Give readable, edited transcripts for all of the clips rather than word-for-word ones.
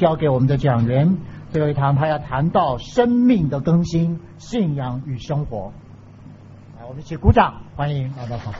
交给我们的讲员。最后一堂他要谈到生命的更新、信仰与生活。来，我们一起鼓掌，欢迎老道长。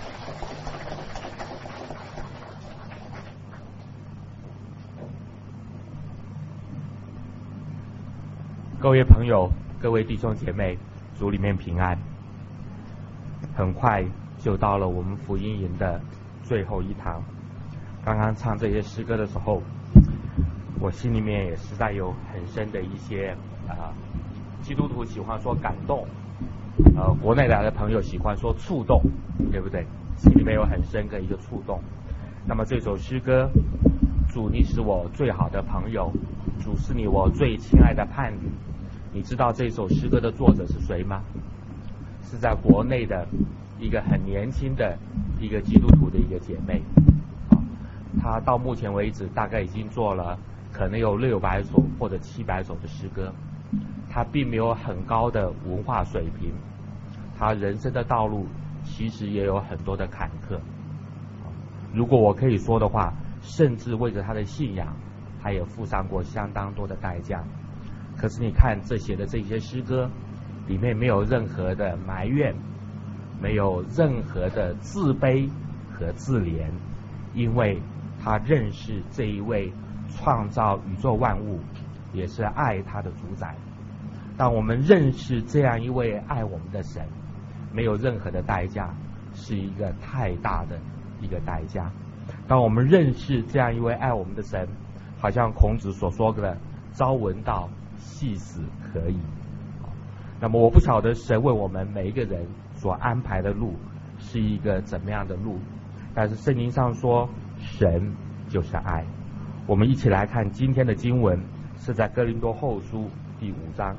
各位朋友，各位弟兄姐妹，主里面平安。很快就到了我们福音营的最后一堂。刚刚唱这些诗歌的时候，我心里面也实在有很深的一些基督徒喜欢说感动，国内来的朋友喜欢说触动，对不对？心里面有很深的一个触动。那么这首诗歌，主你是我最好的朋友，主是你我最亲爱的伴侣。你知道这首诗歌的作者是谁吗？是在国内的一个很年轻的一个基督徒的一个姐妹，她到目前为止大概已经做了可能有600首或者700首的诗歌。她并没有很高的文化水平，她人生的道路其实也有很多的坎坷。如果我可以说的话，甚至为着她的信仰，她也付上过相当多的代价。可是你看这写的这些诗歌里面没有任何的埋怨，没有任何的自卑和自怜，因为他认识这一位创造宇宙万物也是爱他的主宰。当我们认识这样一位爱我们的神，没有任何的代价是一个太大的一个代价。当我们认识这样一位爱我们的神，好像孔子所说的朝闻道夕死可矣。那么我不晓得神为我们每一个人所安排的路是一个怎么样的路，但是圣经上说神就是爱。我们一起来看今天的经文，是在哥林多后书第5章。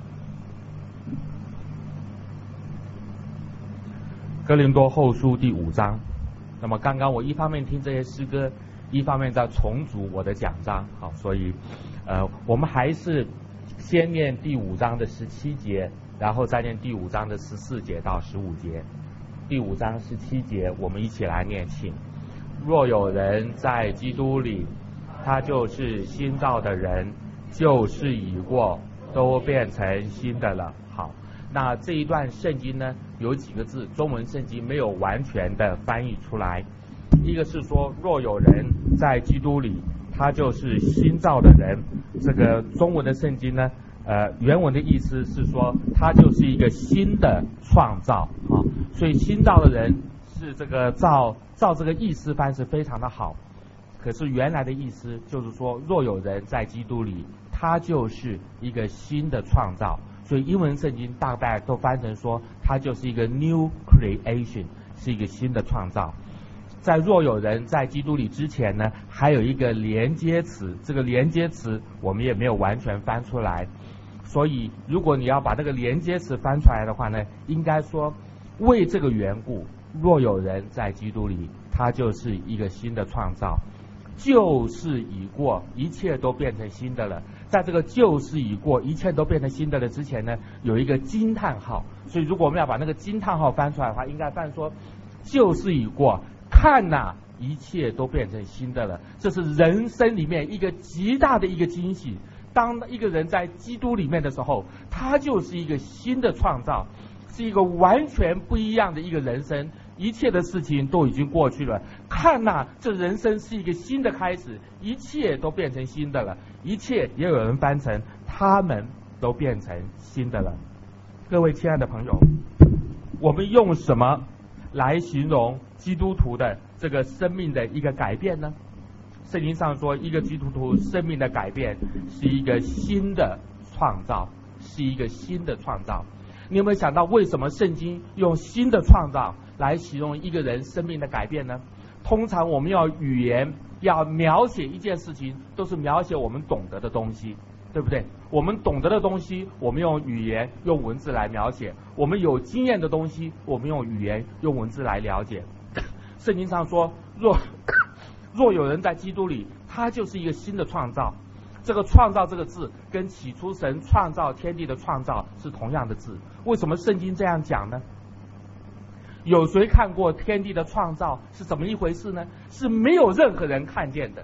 哥林多后书第5章。那么刚刚我一方面听这些诗歌，一方面在重组我的讲章，好，所以我们还是先念第5章的17节，然后再念第5章的14节到15节。第5章17节，我们一起来念，请。若有人在基督里，他就是新造的人，旧事已过，都变成新的了。好，那这一段圣经呢，有几个字中文圣经没有完全的翻译出来。一个是说，若有人在基督里，他就是新造的人。这个中文的圣经呢，原文的意思是说，他就是一个新的创造啊。所以新造的人是这个照这个意思翻是非常的好。可是原来的意思就是说，若有人在基督里，他就是一个新的创造。所以英文圣经大概都翻成说，他就是一个 new creation， 是一个新的创造。在若有人在基督里之前呢，还有一个连接词，这个连接词我们也没有完全翻出来。所以如果你要把这个连接词翻出来的话呢，应该说为这个缘故，若有人在基督里，他就是一个新的创造。旧事已过，一切都变成新的了。在这个旧事已过，一切都变成新的了之前呢，有一个惊叹号。所以如果我们要把那个惊叹号翻出来的话，应该翻说旧事已过，看哪，一切都变成新的了。这是人生里面一个极大的一个惊喜。当一个人在基督里面的时候，他就是一个新的创造，是一个完全不一样的一个人生。一切的事情都已经过去了，看哪，这人生是一个新的开始，一切都变成新的了。一切也有人翻成他们都变成新的了。各位亲爱的朋友，我们用什么来形容基督徒的这个生命的一个改变呢？圣经上说，一个基督徒生命的改变是一个新的创造，是一个新的创造。你有没有想到为什么圣经用新的创造来形容一个人生命的改变呢？通常我们要语言要描写一件事情，都是描写我们懂得的东西，对不对？我们懂得的东西，我们用语言用文字来描写；我们有经验的东西，我们用语言用文字来了解。圣经上说，若有人在基督里，他就是一个新的创造。这个创造这个字跟起初神创造天地的创造是同样的字。为什么圣经这样讲呢？有谁看过天地的创造是怎么一回事呢？是没有任何人看见的。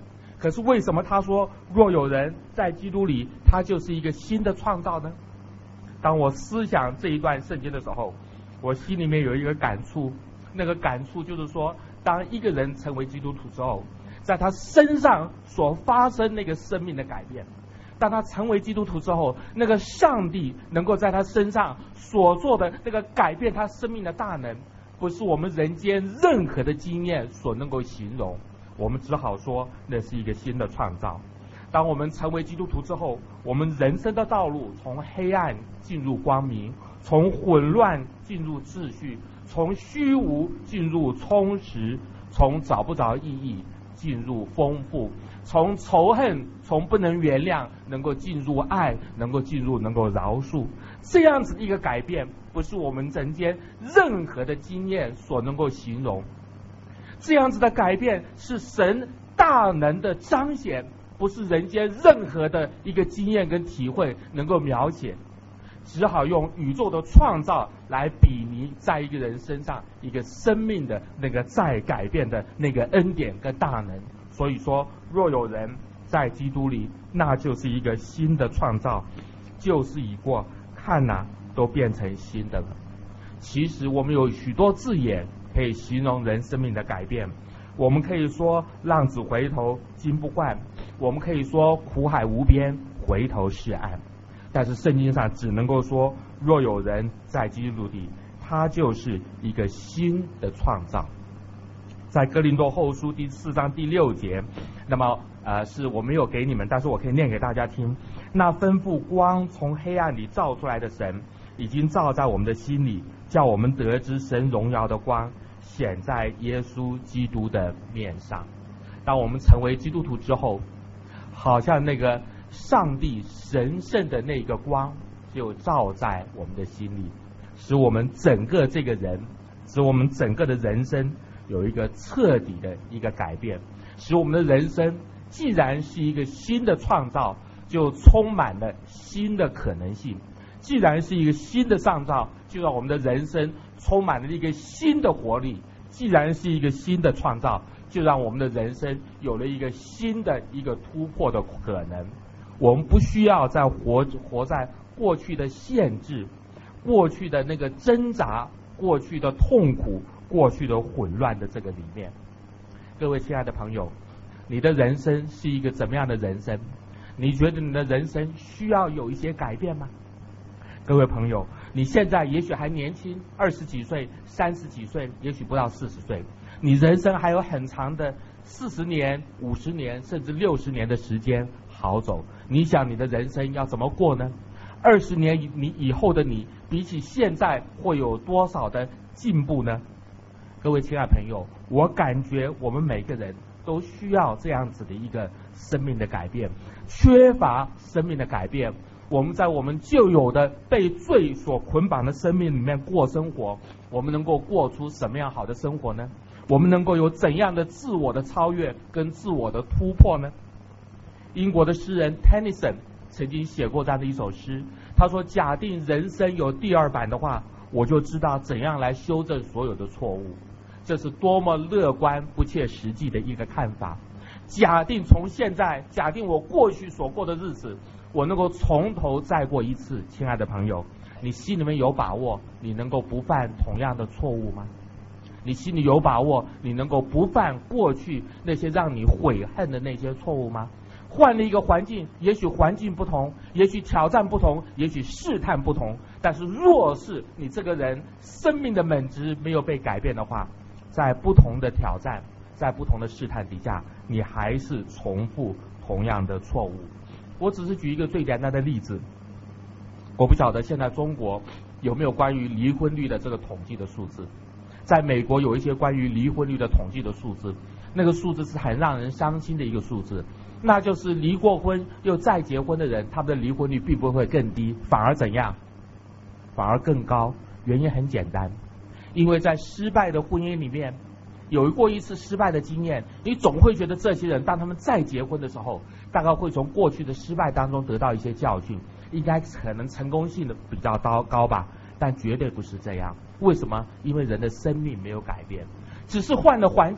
可是为什么他说若有人在基督里，他就是一个新的创造呢？当我思想这一段圣经的时候，我心里面有一个感触，那个感触就是说，当一个人成为基督徒之后，在他身上所发生那个生命的改变，当他成为基督徒之后，那个上帝能够在他身上所做的那个改变他生命的大能，不是我们人间任何的经验所能够形容，我们只好说那是一个新的创造。当我们成为基督徒之后，我们人生的道路从黑暗进入光明，从混乱进入秩序，从虚无进入充实，从找不着意义进入丰富，从仇恨，从不能原谅能够进入爱，能够进入能够饶恕。这样子的一个改变，不是我们人间任何的经验所能够形容。这样子的改变是神大能的彰显，不是人间任何的一个经验跟体会能够描写，只好用宇宙的创造来比拟在一个人身上一个生命的那个再改变的那个恩典跟大能。所以说，若有人在基督里，那就是一个新的创造，旧事已过，看哪，都变成新的了。其实我们有许多字眼可以形容人生命的改变，我们可以说浪子回头金不换，我们可以说苦海无边回头是岸，但是圣经上只能够说，若有人在基督里，他就是一个新的创造。在哥林多后书第4章第6节，那么是我没有给你们，但是我可以念给大家听。那吩咐光从黑暗里照出来的神，已经照在我们的心里，叫我们得知神荣耀的光显在耶稣基督的面上。当我们成为基督徒之后，好像那个上帝神圣的那个光就照在我们的心里，使我们整个这个人，使我们整个的人生有一个彻底的一个改变，使我们的人生既然是一个新的创造，就充满了新的可能性。既然是一个新的创造，就让我们的人生充满了一个新的活力。既然是一个新的创造，就让我们的人生有了一个新的一个突破的可能。我们不需要再活在过去的限制，过去的那个挣扎，过去的痛苦，过去的混乱的这个里面。各位亲爱的朋友，你的人生是一个怎么样的人生？你觉得你的人生需要有一些改变吗？各位朋友，你现在也许还年轻，20几岁、30几岁，也许不到40岁，你人生还有很长的40年、50年甚至60年的时间好走。你想你的人生要怎么过呢？20年你以后的你，比起现在会有多少的进步呢？各位亲爱朋友，我感觉我们每个人都需要这样子的一个生命的改变。缺乏生命的改变，我们在我们旧有的被罪所捆绑的生命里面过生活，我们能够过出什么样好的生活呢？我们能够有怎样的自我的超越跟自我的突破呢？英国的诗人 Tennyson 曾经写过这样的一首诗，他说，假定人生有第2版的话，我就知道怎样来修正所有的错误。这是多么乐观不切实际的一个看法。假定从现在，假定我过去所过的日子，我能够从头再过一次，亲爱的朋友，你心里面有把握你能够不犯同样的错误吗？你心里有把握你能够不犯过去那些让你悔恨的那些错误吗？换了一个环境，也许环境不同，也许挑战不同，也许试探不同，但是若是你这个人生命的本质没有被改变的话，在不同的挑战，在不同的试探底下，你还是重复同样的错误。我只是举一个最简单的例子，我不晓得现在中国有没有关于离婚率的这个统计的数字。在美国有一些关于离婚率的统计的数字，那个数字是很让人伤心的一个数字，那就是离过婚又再结婚的人，他们的离婚率并不会更低，反而怎样？反而更高。原因很简单，因为在失败的婚姻里面，有过一次失败的经验，你总会觉得这些人当他们再结婚的时候，大概会从过去的失败当中得到一些教训，应该可能成功性的比较高吧，但绝对不是这样。为什么？因为人的生命没有改变，只是换了环境，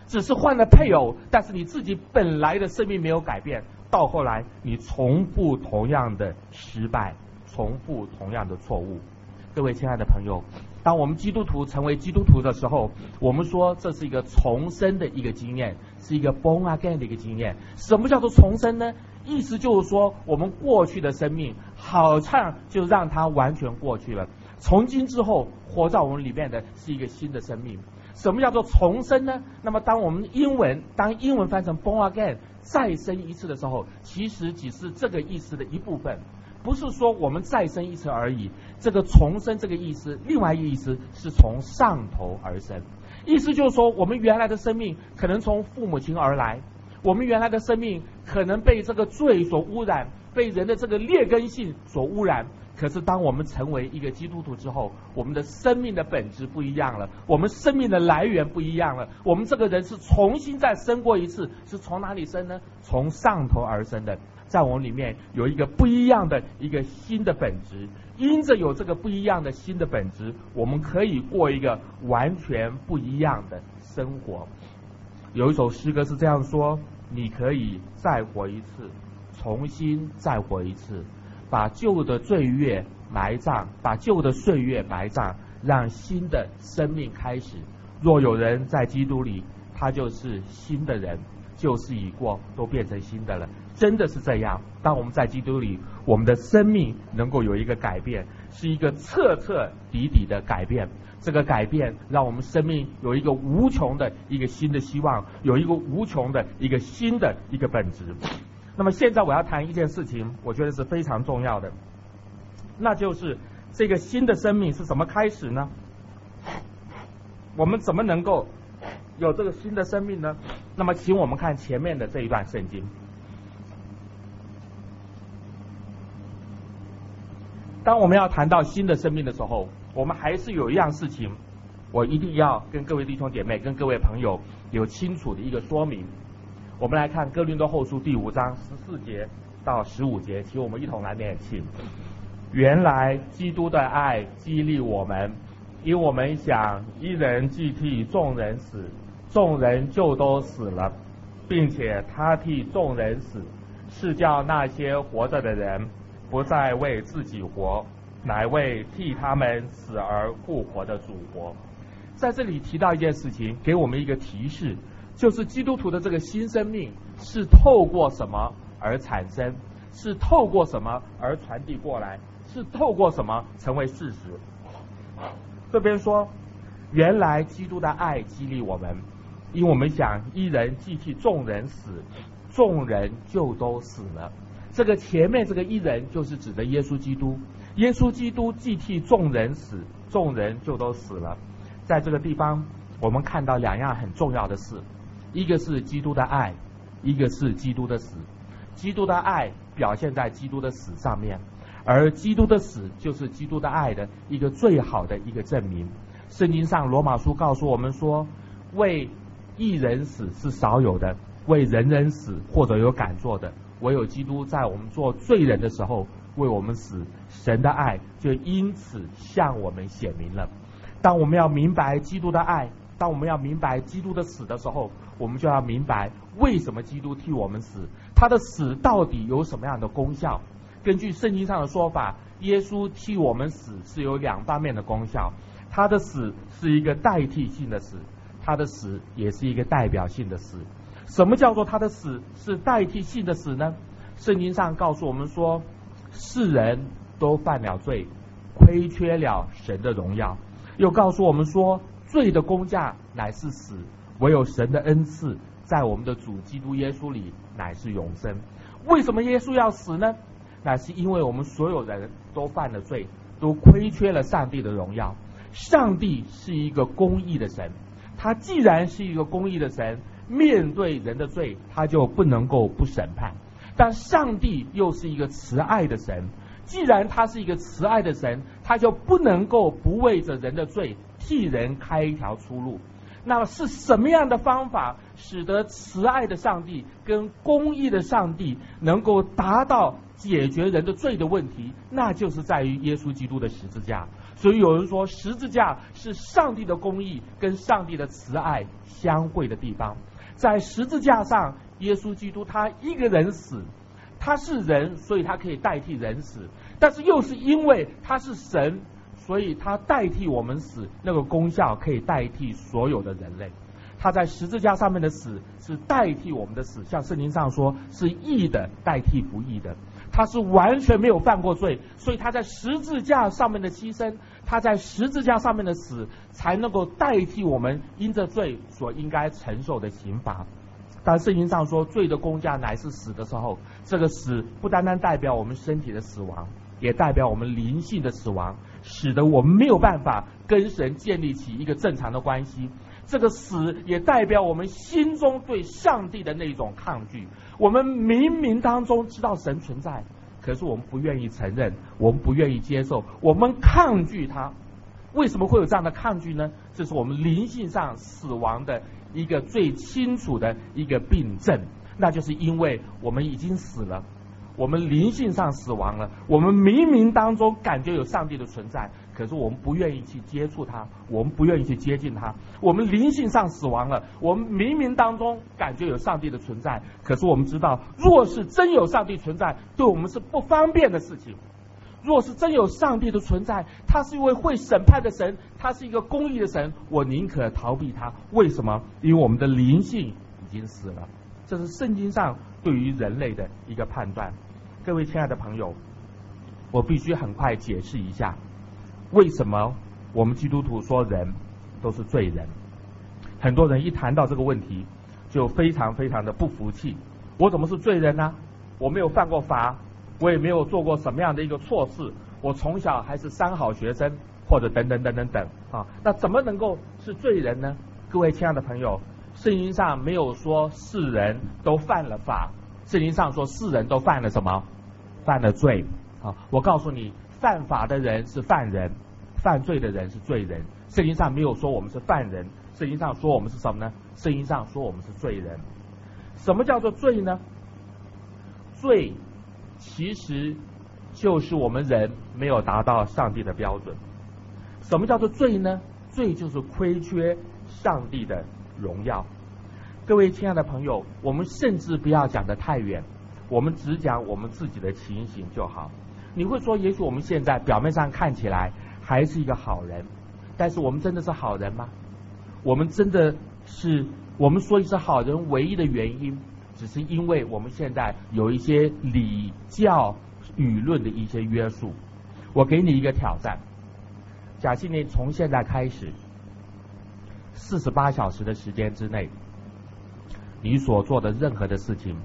只是换了配偶，但是你自己本来的生命没有改变，到后来你重复同样的失败，重复同样的错误。各位亲爱的朋友，当我们基督徒成为基督徒的时候，我们说这是一个重生的一个经验，是一个 born again 的一个经验。什么叫做重生呢？意思就是说，我们过去的生命好像就让它完全过去了，从今之后活在我们里面的是一个新的生命。什么叫做重生呢？那么当英文翻成 born again 再生一次的时候，其实只是这个意思的一部分，不是说我们再生一次而已。这个重生这个意思，另外一个意思是从上头而生，意思就是说，我们原来的生命可能从父母亲而来，我们原来的生命可能被这个罪所污染，被人的这个劣根性所污染。可是当我们成为一个基督徒之后，我们的生命的本质不一样了，我们生命的来源不一样了，我们这个人是重新再生过一次。是从哪里生呢？从上头而生的，在我们里面有一个不一样的一个新的本质。因着有这个不一样的新的本质，我们可以过一个完全不一样的生活。有一首诗歌是这样说：你可以再活一次，重新再活一次，把旧的岁月埋葬，把旧的岁月埋葬，让新的生命开始。若有人在基督里，他就是新的人，旧事已过，都变成新的了。真的是这样，当我们在基督里，我们的生命能够有一个改变，是一个彻彻底底的改变。这个改变让我们生命有一个无穷的一个新的希望，有一个无穷的一个新的一个本质。那么现在我要谈一件事情，我觉得是非常重要的，那就是这个新的生命是怎么开始呢？我们怎么能够有这个新的生命呢？那么请我们看前面的这一段圣经。当我们要谈到新的生命的时候，我们还是有一样事情，我一定要跟各位弟兄姐妹、跟各位朋友有清楚的一个说明。我们来看哥林多后书第5章14节到15节，请我们一同来念，请。原来基督的爱激励我们，因我们想一人既替众人死，众人就都死了，并且他替众人死，是叫那些活着的人不再为自己活，乃为替他们死而复活的主活。在这里提到一件事情，给我们一个提示，就是基督徒的这个新生命是透过什么而产生，是透过什么而传递过来，是透过什么成为事实。这边说，原来基督的爱激励我们，因我们想一人既替众人死，众人就都死了。这个前面这个一人就是指的耶稣基督，耶稣基督既替众人死，众人就都死了。在这个地方我们看到两样很重要的事，一个是基督的爱，一个是基督的死。基督的爱表现在基督的死上面，而基督的死就是基督的爱的一个最好的一个证明。圣经上罗马书告诉我们说，为一人死是少有的，为人人死或者有敢做的，唯有基督在我们做罪人的时候为我们死，神的爱就因此向我们显明了。当我们要明白基督的爱，当我们要明白基督的死的时候，我们就要明白为什么基督替我们死，他的死到底有什么样的功效。根据圣经上的说法，耶稣替我们死是有两方面的功效，他的死是一个代替性的死，他的死也是一个代表性的死。什么叫做他的死是代替性的死呢？圣经上告诉我们说，世人都犯了罪，亏缺了神的荣耀。又告诉我们说，罪的工价乃是死，唯有神的恩赐在我们的主基督耶稣里乃是永生。为什么耶稣要死呢？乃是因为我们所有人都犯了罪，都亏缺了上帝的荣耀。上帝是一个公义的神，他既然是一个公义的神，面对人的罪他就不能够不审判。但上帝又是一个慈爱的神，既然他是一个慈爱的神，他就不能够不为着人的罪替人开一条出路。那么是什么样的方法使得慈爱的上帝跟公义的上帝能够达到解决人的罪的问题，那就是在于耶稣基督的十字架。所以有人说，十字架是上帝的公义跟上帝的慈爱相会的地方。在十字架上，耶稣基督他一个人死，他是人，所以他可以代替人死，但是又是因为他是神，所以他代替我们死，那个功效可以代替所有的人类。他在十字架上面的死是代替我们的死，像圣经上说是义的代替不义的，他是完全没有犯过罪，所以他在十字架上面的牺牲，他在十字架上面的死才能够代替我们因着罪所应该承受的刑罚。但圣经上说罪的工价乃是死的时候，这个死不单单代表我们身体的死亡，也代表我们灵性的死亡，使得我们没有办法跟神建立起一个正常的关系。这个死也代表我们心中对上帝的那种抗拒。我们明明当中知道神存在，可是我们不愿意承认，我们不愿意接受，我们抗拒他。为什么会有这样的抗拒呢？这是我们灵性上死亡的一个最清楚的一个病症，那就是因为我们已经死了，我们灵性上死亡了，我们明明当中感觉有上帝的存在，可是我们不愿意去接触他，我们不愿意去接近他。我们灵性上死亡了，我们明明当中感觉有上帝的存在，可是我们知道，若是真有上帝存在，对我们是不方便的事情。若是真有上帝的存在，他是一位会审判的神，他是一个公义的神，我宁可逃避他。为什么？因为我们的灵性已经死了。这是圣经上对于人类的一个判断。各位亲爱的朋友，我必须很快解释一下，为什么我们基督徒说人都是罪人。很多人一谈到这个问题就非常非常的不服气，我怎么是罪人呢？我没有犯过法，我也没有做过什么样的一个错事，我从小还是三好学生，或者等等等等等啊，那怎么能够是罪人呢？各位亲爱的朋友，圣经上没有说世人都犯了法，圣经上说世人都犯了什么？犯了罪啊！我告诉你，犯法的人是犯人，犯罪的人是罪人。圣经上没有说我们是犯人，圣经上说我们是什么呢？圣经上说我们是罪人。什么叫做罪呢？罪其实就是我们人没有达到上帝的标准。什么叫做罪呢？罪就是亏缺上帝的荣耀。各位亲爱的朋友，我们甚至不要讲得太远，我们只讲我们自己的情形就好。你会说，也许我们现在表面上看起来还是一个好人，但是我们真的是好人吗？我们真的是，我们所以是好人唯一的原因，只是因为我们现在有一些礼教舆论的一些约束。我给你一个挑战，假设你从现在开始48小时的时间之内，你所做的任何的事情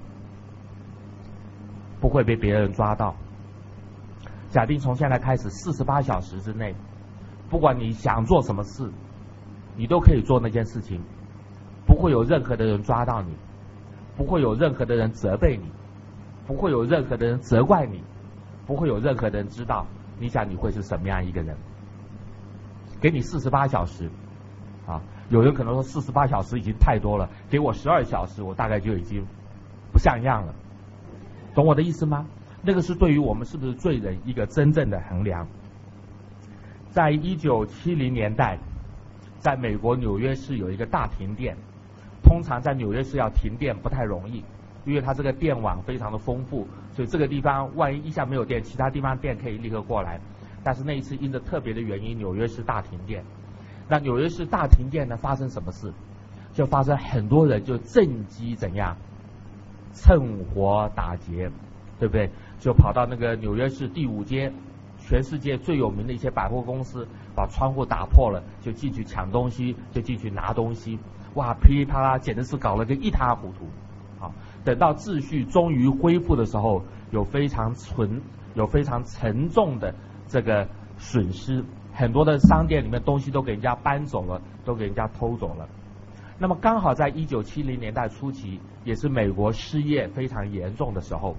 不会被别人抓到。假定从现在开始48小时之内，不管你想做什么事，你都可以做那件事情，不会有任何的人抓到你，不会有任何的人责备你，不会有任何的人责怪你，不会有任何的人知道。你想你会是什么样一个人？给你48小时啊！有人可能说48小时已经太多了，给我12小时，我大概就已经不像样了。懂我的意思吗？那个是对于我们是不是罪人一个真正的衡量。在1970年代，在美国纽约市有一个大停电。通常在纽约市要停电不太容易，因为它这个电网非常的丰富，所以这个地方万一一下没有电，其他地方电可以立刻过来。但是那一次因着特别的原因，纽约市大停电。那纽约市大停电呢，发生什么事？就发生很多人就趁机怎样趁火打劫，对不对？就跑到那个纽约市第5街，全世界最有名的一些百货公司，把窗户打破了，就进去抢东西，就进去拿东西。哇，噼里啪啦，简直是搞了个一塌糊涂。好，等到秩序终于恢复的时候，有非常沉重的这个损失，很多的商店里面东西都给人家搬走了，都给人家偷走了。那么刚好在1970年代初期，也是美国失业非常严重的时候，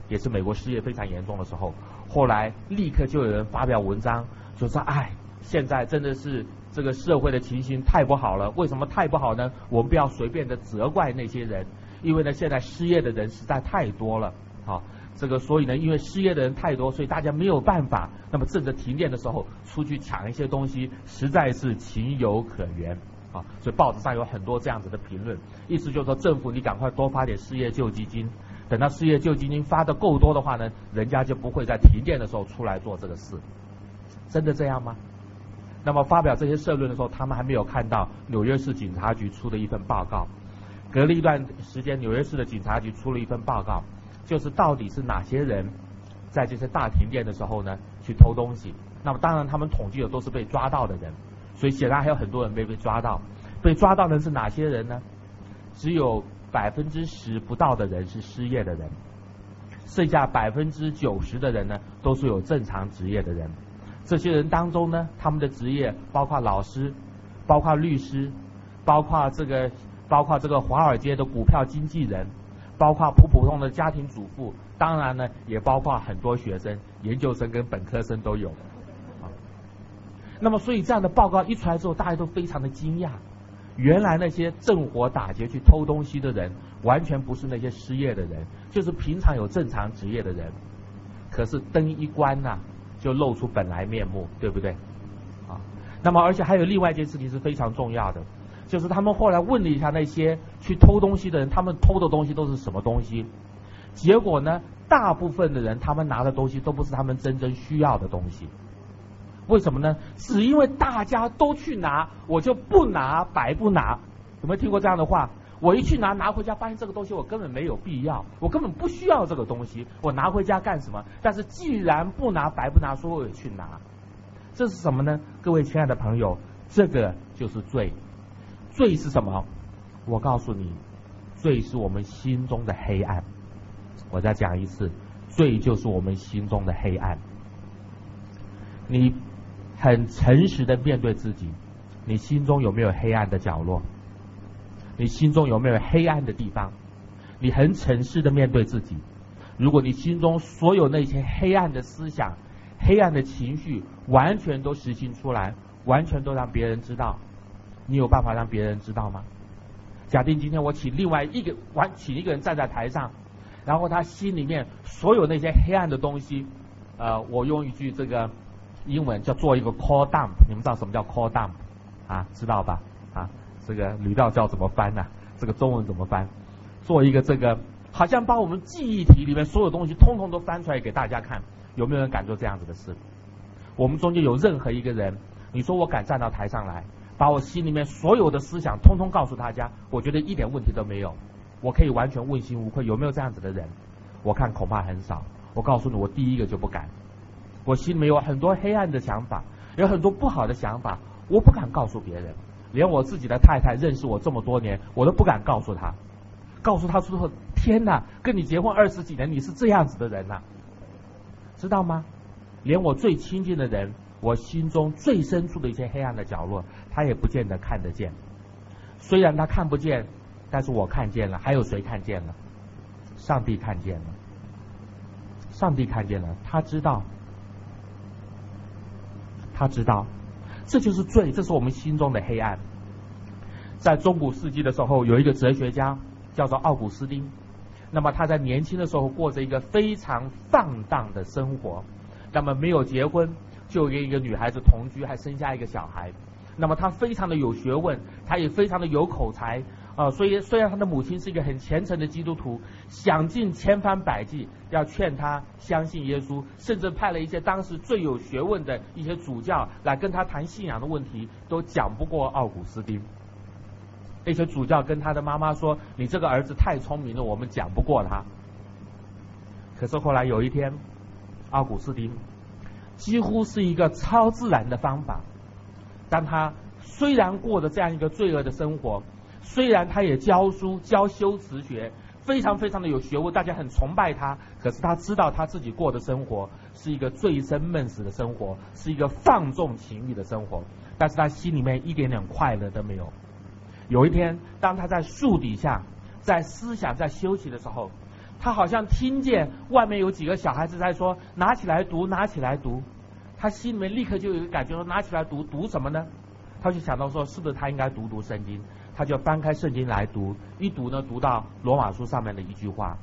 后来立刻就有人发表文章，就说现在真的是这个社会的情形太不好了。为什么太不好呢？我们不要随便的责怪那些人，因为呢现在失业的人实在太多了。好， 所以呢，因为失业的人太多，所以大家没有办法。那么趁着停电的时候出去抢一些东西，实在是情有可原啊。所以报纸上有很多这样子的评论，意思就是说政府你赶快多发点失业救济金，等到失业救济金发的够多的话呢，人家就不会在停电的时候出来做这个事。真的这样吗？那么发表这些社论的时候，他们还没有看到纽约市警察局出的一份报告。隔了一段时间，纽约市的警察局出了一份报告，就是到底是哪些人在这些大停电的时候呢去偷东西。那么当然他们统计的都是被抓到的人，所以显然还有很多人没被抓到。被抓到的是哪些人呢？只有10%不到的人是失业的人，剩下90%的人呢都是有正常职业的人。这些人当中呢，他们的职业包括老师，包括律师，包括这个华尔街的股票经纪人，包括普通的家庭主妇，当然呢也包括很多学生，研究生跟本科生都有。那么所以这样的报告一出来之后，大家都非常的惊讶，原来那些正火打劫去偷东西的人，完全不是那些失业的人，就是平常有正常职业的人。可是灯一关呐，就露出本来面目，对不对？啊，那么而且还有另外一件事情是非常重要的，就是他们后来问了一下那些去偷东西的人，他们偷的东西都是什么东西？结果呢，大部分的人他们拿的东西都不是他们真正需要的东西。为什么呢？只因为大家都去拿，我就不拿白不拿。有没有听过这样的话？我一去拿回家，发现这个东西我根本没有必要，我根本不需要这个东西，我拿回家干什么？但是既然不拿白不拿，所以我也去拿。这是什么呢？各位亲爱的朋友，这个就是罪。罪是什么？我告诉你，罪是我们心中的黑暗。我再讲一次，罪就是我们心中的黑暗。你很诚实的面对自己，你心中有没有黑暗的角落？你心中有没有黑暗的地方？你很诚实的面对自己。如果你心中所有那些黑暗的思想、黑暗的情绪完全都实行出来，完全都让别人知道，你有办法让别人知道吗？假定今天我请一个人站在台上，然后他心里面所有那些黑暗的东西，我用一句这个英文叫做一个 call dump。 你们知道什么叫 call dump 啊？知道吧？啊，这个吕道教怎么翻呢？这个中文怎么翻？做一个这个好像把我们记忆体里面所有东西通通都翻出来给大家看。有没有人敢做这样子的事？我们中间有任何一个人，你说我敢站到台上来，把我心里面所有的思想通通告诉大家，我觉得一点问题都没有，我可以完全问心无愧。有没有这样子的人？我看恐怕很少。我告诉你，我第一个就不敢。我心里面有很多黑暗的想法，有很多不好的想法，我不敢告诉别人。连我自己的太太认识我这么多年，我都不敢告诉她。告诉她说，天哪，跟你结婚20几年，你是这样子的人呐，知道吗？连我最亲近的人，我心中最深处的一些黑暗的角落，他也不见得看得见。虽然他看不见，但是我看见了。还有谁看见了？上帝看见了。上帝看见了，他知道。他知道，这就是罪，这是我们心中的黑暗。在中古世纪的时候，有一个哲学家叫做奥古斯丁。那么他在年轻的时候过着一个非常放荡的生活，那么没有结婚，就跟一个女孩子同居，还生下一个小孩。那么他非常的有学问，他也非常的有口才所以虽然他的母亲是一个很虔诚的基督徒，想尽千方百计要劝他相信耶稣，甚至派了一些当时最有学问的一些主教来跟他谈信仰的问题，都讲不过奥古斯丁。那些主教跟他的妈妈说，你这个儿子太聪明了，我们讲不过他。可是后来有一天，奥古斯丁几乎是一个超自然的方法，当他虽然过着这样一个罪恶的生活，虽然他也教书教修辞学，非常非常的有学问，大家很崇拜他，可是他知道他自己过的生活是一个醉生梦死的生活，是一个放纵情欲的生活，但是他心里面一点点快乐都没有。有一天，当他在树底下在思想在休息的时候，他好像听见外面有几个小孩子在说，拿起来读，拿起来读。他心里面立刻就有一个感觉，说拿起来读，读什么呢？他就想到说，是不是他应该读圣经？他就翻开圣经来读，一读呢，读到罗马书上面的一句话，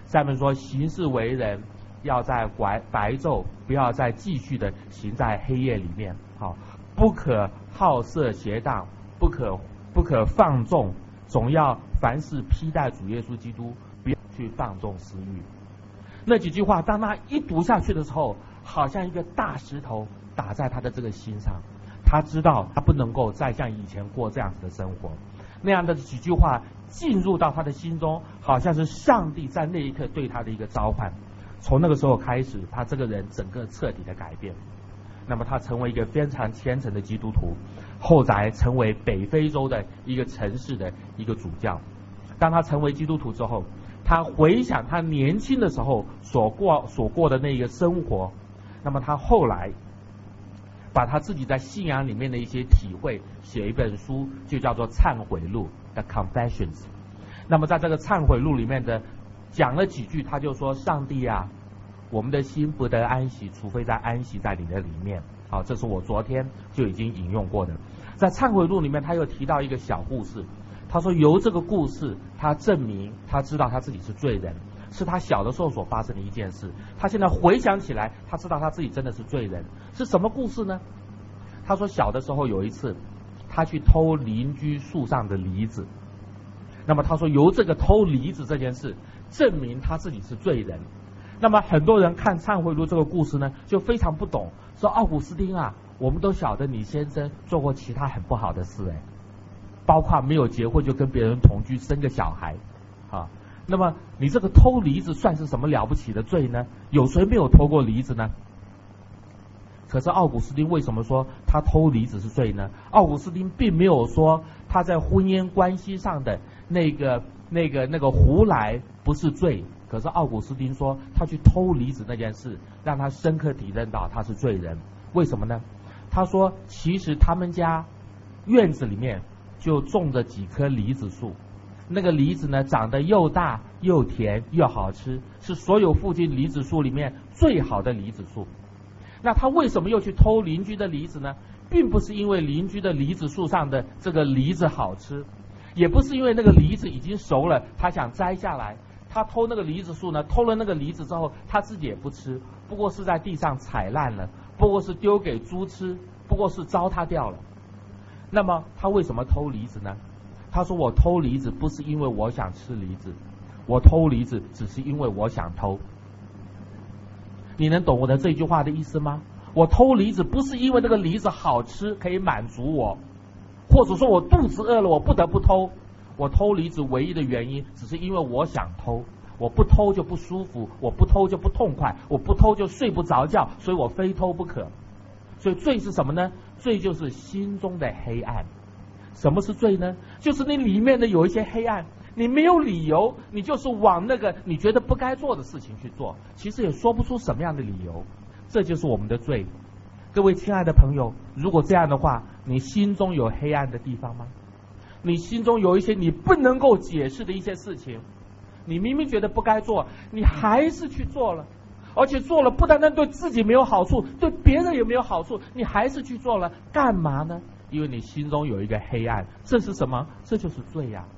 下面说行事为人要在白昼，不要再继续的行在黑夜里面。好，不可好色邪荡，不可放纵，总要凡事披戴主耶稣基督，不要去放纵私欲。那几句话，当他一读下去的时候，好像一个大石头打在他的这个心上。他知道他不能够再像以前过这样子的生活。那样的几句话进入到他的心中，好像是上帝在那一刻对他的一个召唤。从那个时候开始，他这个人整个彻底的改变。那么他成为一个非常虔诚的基督徒，后来成为北非洲的一个城市的一个主教。当他成为基督徒之后，他回想他年轻的时候所过的那个生活，那么他后来把他自己在信仰里面的一些体会写一本书，就叫做《忏悔录》的 Confessions。那么在这个忏悔录里面的讲了几句，他就说：上帝啊，我们的心不得安息，除非在安息在你的里面。好，这是我昨天就已经引用过的。在忏悔录里面，他又提到一个小故事。他说由这个故事，他证明他知道他自己是罪人，是他小的时候所发生的一件事。他现在回想起来，他知道他自己真的是罪人。是什么故事呢？他说小的时候有一次，他去偷邻居树上的梨子。那么他说由这个偷梨子这件事，证明他自己是罪人。那么很多人看忏悔录这个故事呢，就非常不懂，说奥古斯丁啊，我们都晓得你先生做过其他很不好的事，包括没有结婚就跟别人同居生个小孩啊。那么你这个偷梨子算是什么了不起的罪呢？有谁没有偷过梨子呢？可是奥古斯丁为什么说他偷梨子是罪呢？奥古斯丁并没有说他在婚姻关系上的那个胡来不是罪，可是奥古斯丁说他去偷梨子那件事让他深刻体认到他是罪人。为什么呢？他说其实他们家院子里面就种着几棵梨子树，那个梨子呢长得又大又甜又好吃，是所有附近梨子树里面最好的梨子树。那他为什么又去偷邻居的梨子呢？并不是因为邻居的梨子树上的这个梨子好吃，也不是因为那个梨子已经熟了他想摘下来。他偷那个梨子树呢，偷了那个梨子之后他自己也不吃，不过是在地上踩烂了，不过是丢给猪吃，不过是糟蹋掉了。那么他为什么偷梨子呢？他说我偷梨子不是因为我想吃梨子，我偷梨子只是因为我想偷。你能懂我的这句话的意思吗？我偷梨子不是因为那个梨子好吃可以满足我，或者说我肚子饿了我不得不偷。我偷梨子唯一的原因只是因为我想偷，我不偷就不舒服，我不偷就不痛快，我不偷就睡不着觉，所以我非偷不可。所以罪是什么呢？罪就是心中的黑暗。什么是罪呢？就是你里面的有一些黑暗，你没有理由，你就是往那个你觉得不该做的事情去做，其实也说不出什么样的理由。这就是我们的罪。各位亲爱的朋友，如果这样的话，你心中有黑暗的地方吗？你心中有一些你不能够解释的一些事情，你明明觉得不该做，你还是去做了，而且做了不单单对自己没有好处，对别人也没有好处，你还是去做了，干嘛呢？因为你心中有一个黑暗。这是什么？这就是罪呀。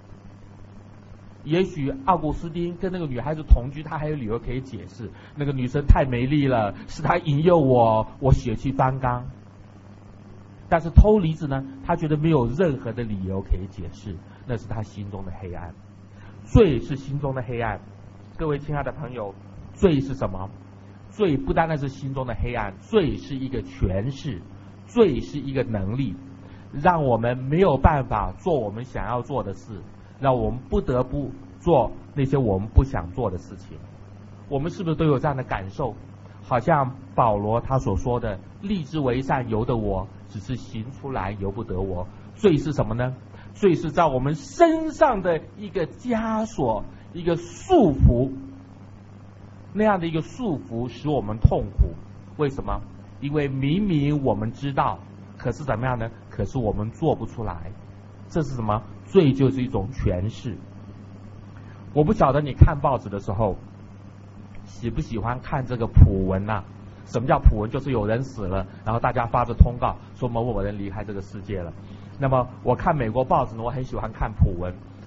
也许奥古斯丁跟那个女孩子同居，他还有理由可以解释，那个女生太美丽了，是她引诱我血气方刚。但是偷梨子呢，他觉得没有任何的理由可以解释，那是他心中的黑暗。罪是心中的黑暗。各位亲爱的朋友，罪是什么？罪不单单是心中的黑暗，罪是一个权势，罪是一个能力，让我们没有办法做我们想要做的事，让我们不得不做那些我们不想做的事情。我们是不是都有这样的感受？好像保罗他所说的立志为善由得我，只是行出来由不得我。罪是什么呢？罪是在我们身上的一个枷锁，一个束缚，那样的一个束缚使我们痛苦。为什么？因为明明我们知道，可是怎么样呢？可是我们做不出来。这是什么？罪就是一种权势。我不晓得你看报纸的时候喜不喜欢看这个普文啊？什么叫普文？就是有人死了，然后大家发着通告说某某人离开这个世界了。那么我看美国报纸呢，我很喜欢看普文。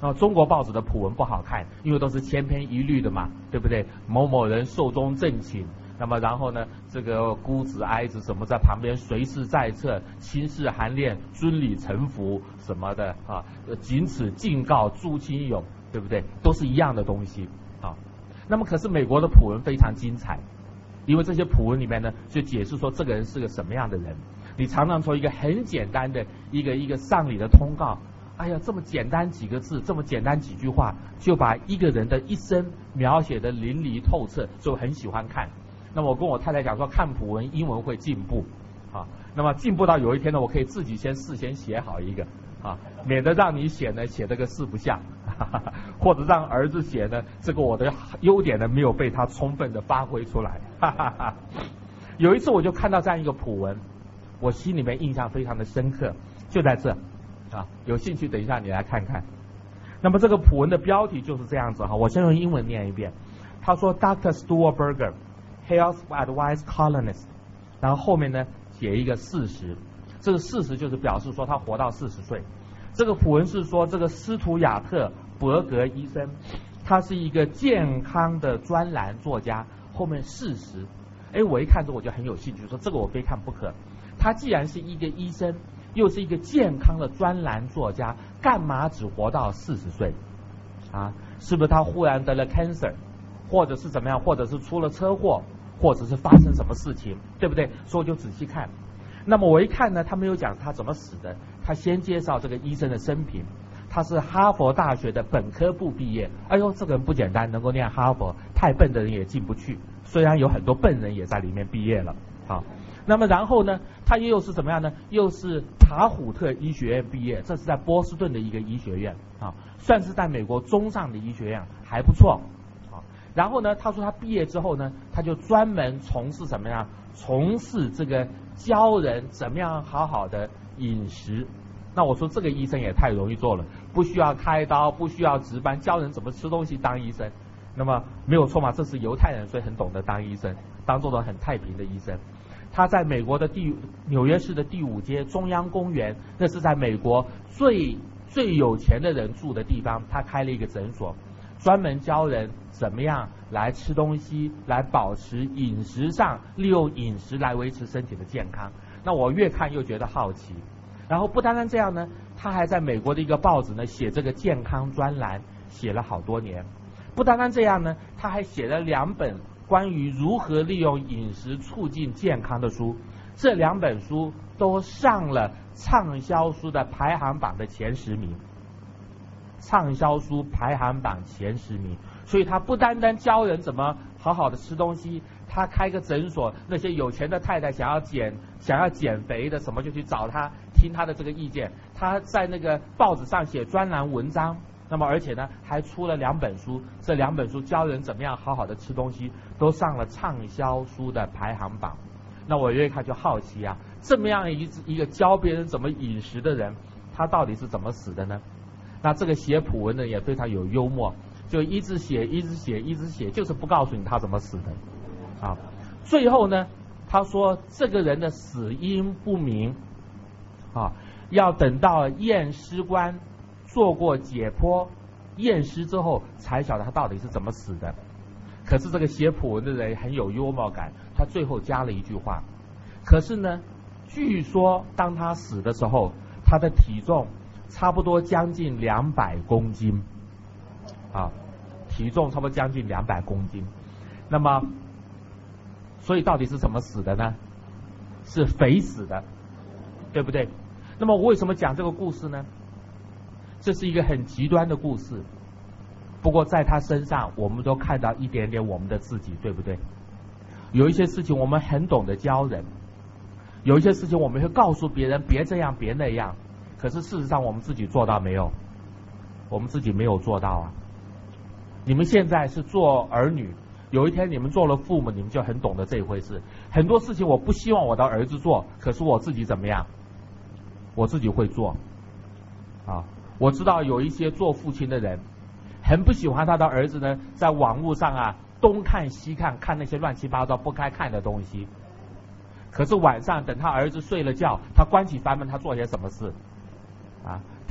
中国报纸的普文不好看，因为都是千篇一律的嘛，对不对？某某人寿终正寝，那么然后呢，这个孤子哀子什么在旁边随侍在侧，亲事含恋，尊礼臣服什么的啊，仅此敬告朱清勇，对不对？都是一样的东西啊。那么可是美国的普文非常精彩，因为这些普文里面呢，就解释说这个人是个什么样的人。你常常从一个很简单的一个上礼的通告，哎呀，这么简单几个字，这么简单几句话，就把一个人的一生描写的淋漓透彻，所以我很喜欢看。那么我跟我太太讲说，看普文英文会进步啊。那么进步到有一天呢，我可以自己事先写好一个啊，免得让你写呢写这个四不像，或者让儿子写呢，这个我的优点呢没有被他充分的发挥出来。有一次我就看到这样一个普文，我心里面印象非常的深刻，就在这啊，有兴趣等一下你来看看。那么这个普文的标题就是这样子哈，我先用英文念一遍。他说 Dr. Stuart Berger。Health Advice Columnist， 然后后面呢写一个40，这个40就是表示说他活到40岁。这个普文是说这个斯图亚特·伯格医生，他是一个健康的专栏作家，后面40。我一看这我就很有兴趣，说这个我非看不可。他既然是一个医生，又是一个健康的专栏作家，干嘛只活到40岁？啊，是不是他忽然得了 cancer？或者是怎么样，或者是出了车祸，或者是发生什么事情，对不对？所以我就仔细看。那么我一看呢，他没有讲他怎么死的，他先介绍这个医生的生平。他是哈佛大学的本科部毕业，哎呦，这个人不简单，能够念哈佛，太笨的人也进不去。虽然有很多笨人也在里面毕业了，好。那么然后呢，他又是怎么样呢？又是塔虎特医学院毕业，这是在波士顿的一个医学院啊，算是在美国中上的医学院，还不错。然后呢，他说他毕业之后呢，他就专门从事什么呀？从事这个教人怎么样好好的饮食。那我说这个医生也太容易做了，不需要开刀，不需要值班，教人怎么吃东西当医生。那么没有错嘛，这是犹太人，所以很懂得当医生，当做了很太平的医生。他在美国的纽约市的第5街中央公园，那是在美国最有钱的人住的地方，他开了一个诊所，专门教人怎么样来吃东西，来保持饮食上，利用饮食来维持身体的健康。那我越看又觉得好奇。然后不单单这样呢，他还在美国的一个报纸呢写这个健康专栏，写了好多年。不单单这样呢，他还写了2本关于如何利用饮食促进健康的书，这2本书都上了畅销书的排行榜的前10名。畅销书排行榜前10名，所以他不单单教人怎么好好的吃东西，他开个诊所，那些有钱的太太想要减肥的什么就去找他听他的这个意见。他在那个报纸上写专栏文章，那么而且呢还出了2本书，这2本书教人怎么样好好的吃东西，都上了畅销书的排行榜。那我越看就好奇啊，这么样一个教别人怎么饮食的人，他到底是怎么死的呢？那这个写普文的也非常有幽默，就一直写，就是不告诉你他怎么死的啊。最后呢，他说这个人的死因不明啊，要等到验尸官做过解剖验尸之后才晓得他到底是怎么死的。可是这个写普文的人很有幽默感，他最后加了一句话，可是呢，据说当他死的时候，他的体重差不多将近200公斤啊，体重差不多将近200公斤。那么所以到底是怎么死的呢？是肥死的，对不对？那么我为什么讲这个故事呢？这是一个很极端的故事，不过在他身上我们都看到一点点我们的自己，对不对？有一些事情我们很懂得教人，有一些事情我们会告诉别人别这样别那样，可是事实上我们自己做到没有？我们自己没有做到啊。你们现在是做儿女，有一天你们做了父母，你们就很懂得这一回事。很多事情我不希望我的儿子做，可是我自己怎么样？我自己会做啊。我知道有一些做父亲的人很不喜欢他的儿子呢在网络上啊东看西看，看那些乱七八糟不该看的东西。可是晚上等他儿子睡了觉，他关起房门，他做些什么事啊？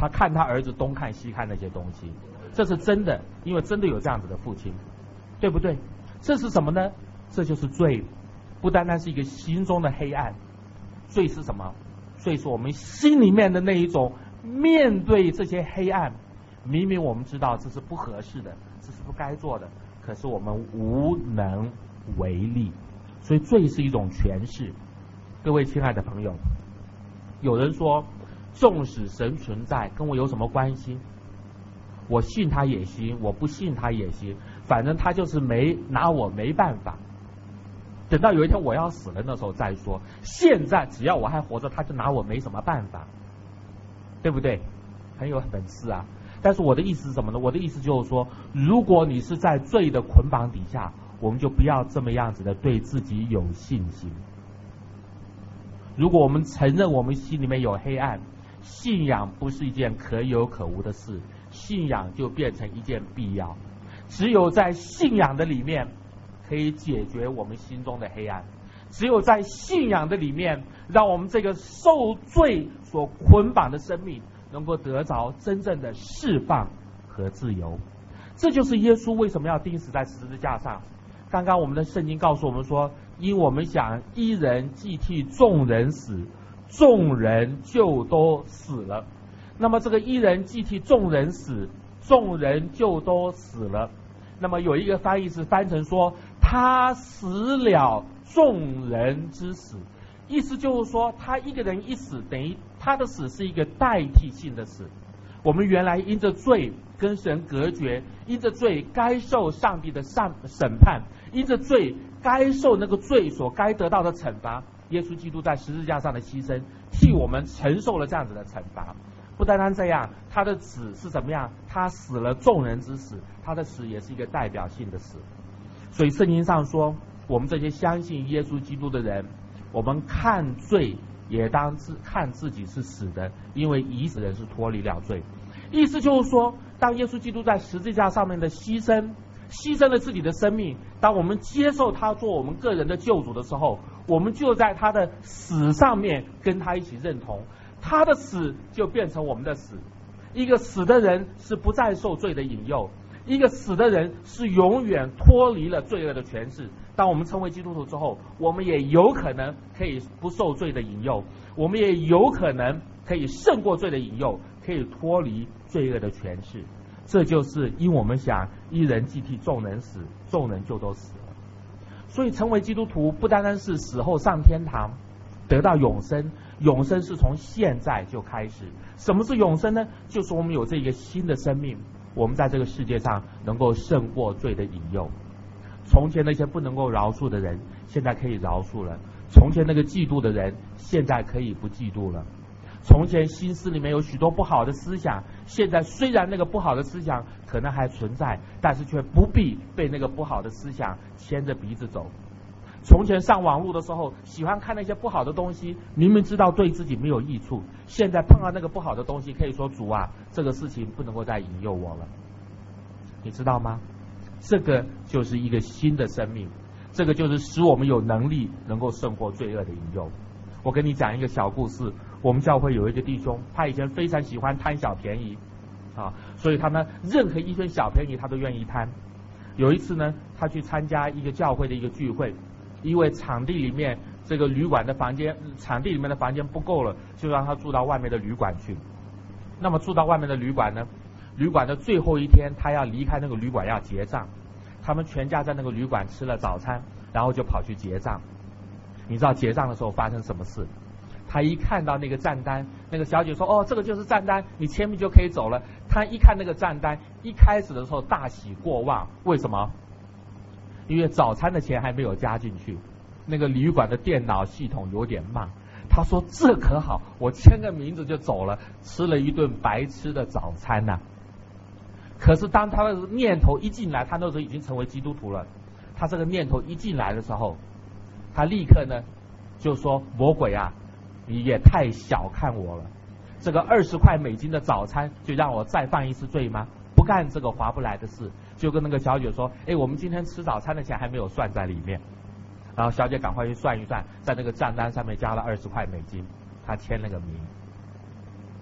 他看他儿子东看西看那些东西，这是真的，因为真的有这样子的父亲，对不对？这是什么呢？这就是罪，不单单是一个心中的黑暗，罪是什么？罪是我们心里面的那一种面对这些黑暗，明明我们知道这是不合适的，这是不该做的，可是我们无能为力，所以罪是一种诠释。各位亲爱的朋友，有人说纵使神存在跟我有什么关系？我信他也行，我不信他也行，反正他就是拿我没办法。等到有一天我要死了，那时候再说。现在只要我还活着，他就拿我没什么办法，对不对？很有本事啊。但是我的意思是什么呢？我的意思就是说，如果你是在罪的捆绑底下，我们就不要这么样子的对自己有信心。如果我们承认我们心里面有黑暗，信仰不是一件可有可无的事，信仰就变成一件必要。只有在信仰的里面可以解决我们心中的黑暗，只有在信仰的里面，让我们这个受罪所捆绑的生命能够得着真正的释放和自由。这就是耶稣为什么要钉死在十字架上。刚刚我们的圣经告诉我们说，因我们想一人既替众人死，众人就都死了。那么这个一人既替众人死，众人就都死了。那么有一个翻译是翻成说，他死了众人之死，意思就是说他一个人一死，等于他的死是一个代替性的死。我们原来因着罪跟神隔绝，因着罪该受上帝的审判，因着罪该受那个罪所该得到的惩罚。耶稣基督在十字架上的牺牲，替我们承受了这样子的惩罚。不单单这样，他的死是怎么样？他死了众人之死，他的死也是一个代表性的死。所以圣经上说，我们这些相信耶稣基督的人，我们看罪也当看自己是死的，因为已死人是脱离了罪。意思就是说，当耶稣基督在十字架上面的牺牲了自己的生命，当我们接受他做我们个人的救主的时候，我们就在他的死上面跟他一起认同，他的死就变成我们的死。一个死的人是不再受罪的引诱，一个死的人是永远脱离了罪恶的权势。当我们成为基督徒之后，我们也有可能可以不受罪的引诱，我们也有可能可以胜过罪的引诱，可以脱离罪恶的权势。这就是因我们想一人既替众人死，众人就都死了。所以成为基督徒不单单是死后上天堂得到永生，永生是从现在就开始。什么是永生呢？就是我们有这个新的生命，我们在这个世界上能够胜过罪的引诱。从前那些不能够饶恕的人，现在可以饶恕了；从前那个嫉妒的人，现在可以不嫉妒了；从前心思里面有许多不好的思想，现在虽然那个不好的思想可能还存在，但是却不必被那个不好的思想牵着鼻子走。从前上网络的时候喜欢看那些不好的东西，明明知道对自己没有益处，现在碰到那个不好的东西可以说，主啊，这个事情不能够再引诱我了。你知道吗？这个就是一个新的生命，这个就是使我们有能力能够胜过罪恶的引诱。我跟你讲一个小故事，我们教会有一个弟兄，他以前非常喜欢贪小便宜所以他呢任何一分小便宜他都愿意贪。有一次呢，他去参加一个教会的一个聚会，因为场地里面这个旅馆的房间，场地里面的房间不够了，就让他住到外面的旅馆去。那么住到外面的旅馆呢，旅馆的最后一天，他要离开那个旅馆要结账，他们全家在那个旅馆吃了早餐，然后就跑去结账。你知道结账的时候发生什么事？他一看到那个账单，那个小姐说，哦，这个就是账单，你签名就可以走了。他一看那个账单，一开始的时候大喜过望。为什么？因为早餐的钱还没有加进去，那个旅馆的电脑系统有点慢。他说这可好，我签个名字就走了，吃了一顿白吃的早餐呐。可是当他的念头一进来，他那时候已经成为基督徒了，他这个念头一进来的时候，他立刻呢就说，魔鬼啊，你也太小看我了，这个$20的早餐就让我再犯一次罪吗？不干这个划不来的事。就跟那个小姐说，我们今天吃早餐的钱还没有算在里面。然后小姐赶快去算一算，在那个账单上面加了$20，他签了个名。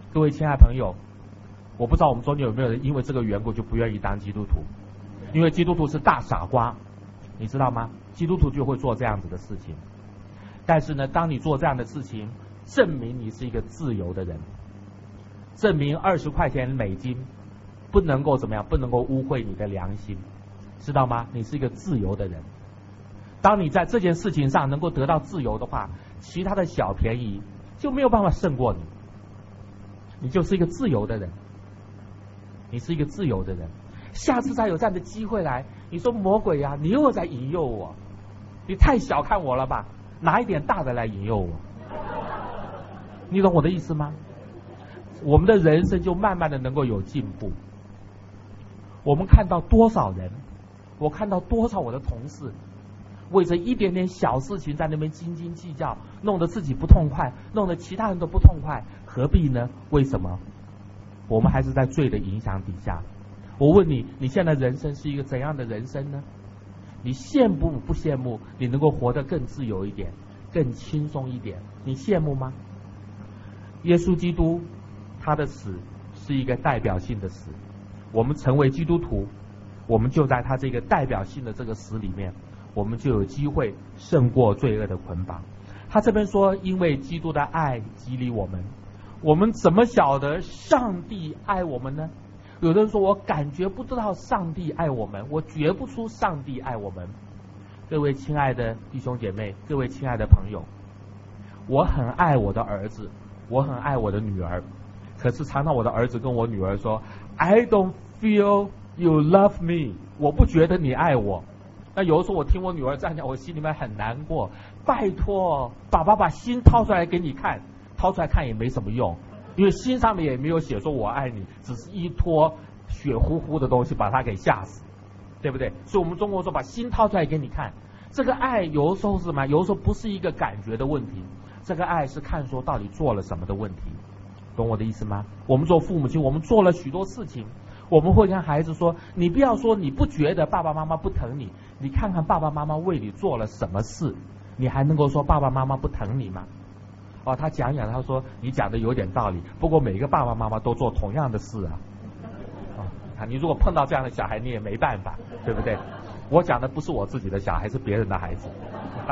各位亲爱的朋友，我不知道我们中间有没有人因为这个缘故就不愿意当基督徒，因为基督徒是大傻瓜，你知道吗？基督徒就会做这样子的事情。但是呢，当你做这样的事情，证明你是一个自由的人，证明20块钱美金不能够怎么样，不能够污秽你的良心，知道吗？你是一个自由的人。当你在这件事情上能够得到自由的话，其他的小便宜就没有办法胜过你。你就是一个自由的人，你是一个自由的人。下次再有这样的机会来，你说魔鬼啊，你又在引诱我，你太小看我了吧？拿一点大的来引诱我，你懂我的意思吗？我们的人生就慢慢的能够有进步。我们看到多少人，我看到多少我的同事为着一点点小事情在那边斤斤计较，弄得自己不痛快，弄得其他人都不痛快，何必呢？为什么？我们还是在罪的影响底下。我问你，你现在人生是一个怎样的人生呢？你羡慕不羡慕你能够活得更自由一点，更轻松一点？你羡慕吗？耶稣基督他的死是一个代表性的死，我们成为基督徒，我们就在他这个代表性的这个死里面，我们就有机会胜过罪恶的捆绑。他这边说，因为基督的爱激励我们，我们怎么晓得上帝爱我们呢？有的人说，我感觉不到上帝爱我们，我觉不出上帝爱我们。各位亲爱的弟兄姐妹，各位亲爱的朋友，我很爱我的儿子，我很爱我的女儿，可是常常我的儿子跟我女儿说 I don't feel you love me， 我不觉得你爱我。那有的时候我听我女儿这样讲，我心里面很难过。拜托，爸爸把心掏出来给你看，掏出来看也没什么用，因为心上面也没有写说我爱你，只是一坨血乎乎的东西把他给吓死，对不对？所以我们中国说把心掏出来给你看，这个爱有的时候是什么？有的时候不是一个感觉的问题，这个爱是看说到底做了什么的问题，懂我的意思吗？我们做父母亲，我们做了许多事情，我们会跟孩子说，你不要说你不觉得爸爸妈妈不疼你，你看看爸爸妈妈为你做了什么事，你还能够说爸爸妈妈不疼你吗？哦，他讲讲，他说你讲的有点道理，不过每个爸爸妈妈都做同样的事啊。你如果碰到这样的小孩，你也没办法，对不对？我讲的不是我自己的小孩，是别人的孩子。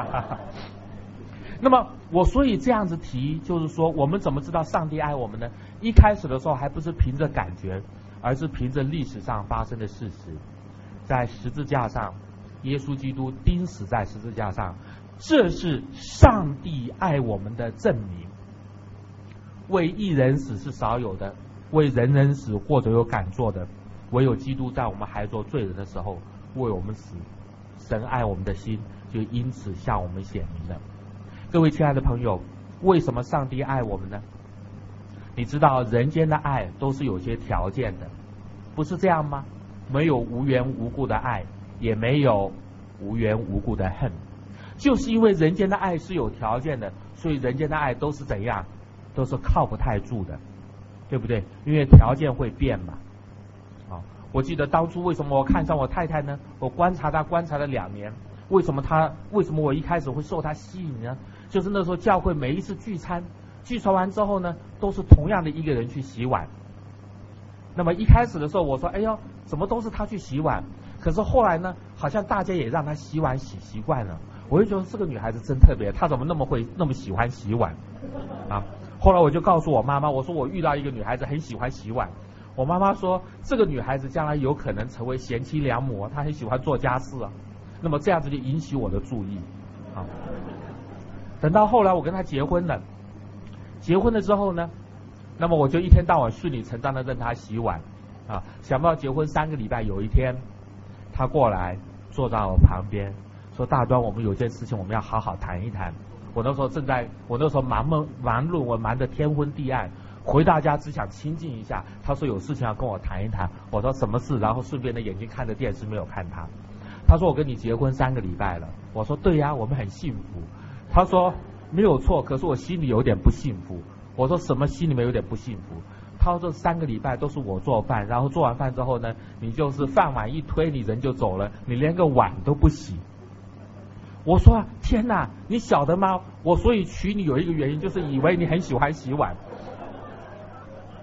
那么我所以这样子提，就是说我们怎么知道上帝爱我们呢？一开始的时候还不是凭着感觉，而是凭着历史上发生的事实。在十字架上，耶稣基督钉死在十字架上，这是上帝爱我们的证明。为一人死是少有的，为人人死或者有敢做的，唯有基督在我们还做罪人的时候为我们死，神爱我们的心就因此向我们显明了。各位亲爱的朋友，为什么上帝爱我们呢？你知道人间的爱都是有些条件的，不是这样吗？没有无缘无故的爱，也没有无缘无故的恨。就是因为人间的爱是有条件的，所以人间的爱都是怎样？都是靠不太住的，对不对？因为条件会变嘛。我记得当初为什么我看上我太太呢？我观察她观察了2年，为什么我一开始会受她吸引呢？就是那时候教会每一次聚餐完之后呢，都是同样的一个人去洗碗。那么一开始的时候我说，哎呦，怎么都是她去洗碗？可是后来呢，好像大家也让她洗碗洗习惯了。我就觉得这个女孩子真特别，她怎么那么喜欢洗碗啊？后来我就告诉我妈妈，我说我遇到一个女孩子很喜欢洗碗。我妈妈说，这个女孩子将来有可能成为贤妻良母，她很喜欢做家事啊。那么这样子就引起我的注意啊。等到后来我跟她结婚了之后呢，那么我就一天到晚顺理成章的任她洗碗啊。想不到结婚3个礼拜，有一天她过来坐在我旁边，说大端，我们有件事情我们要好好谈一谈。我那时候忙论文忙得天昏地暗，回到家只想清静一下。他说有事情要跟我谈一谈，我说什么事？然后顺便的眼睛看着电视没有看他。他说我跟你结婚3个礼拜了。我说对呀，我们很幸福。他说没有错，可是我心里有点不幸福。我说什么心里面有点不幸福？他说3个礼拜都是我做饭，然后做完饭之后呢，你就是饭碗一推，你人就走了，你连个碗都不洗。我说天哪，你晓得吗？我所以娶你有一个原因，就是以为你很喜欢洗碗。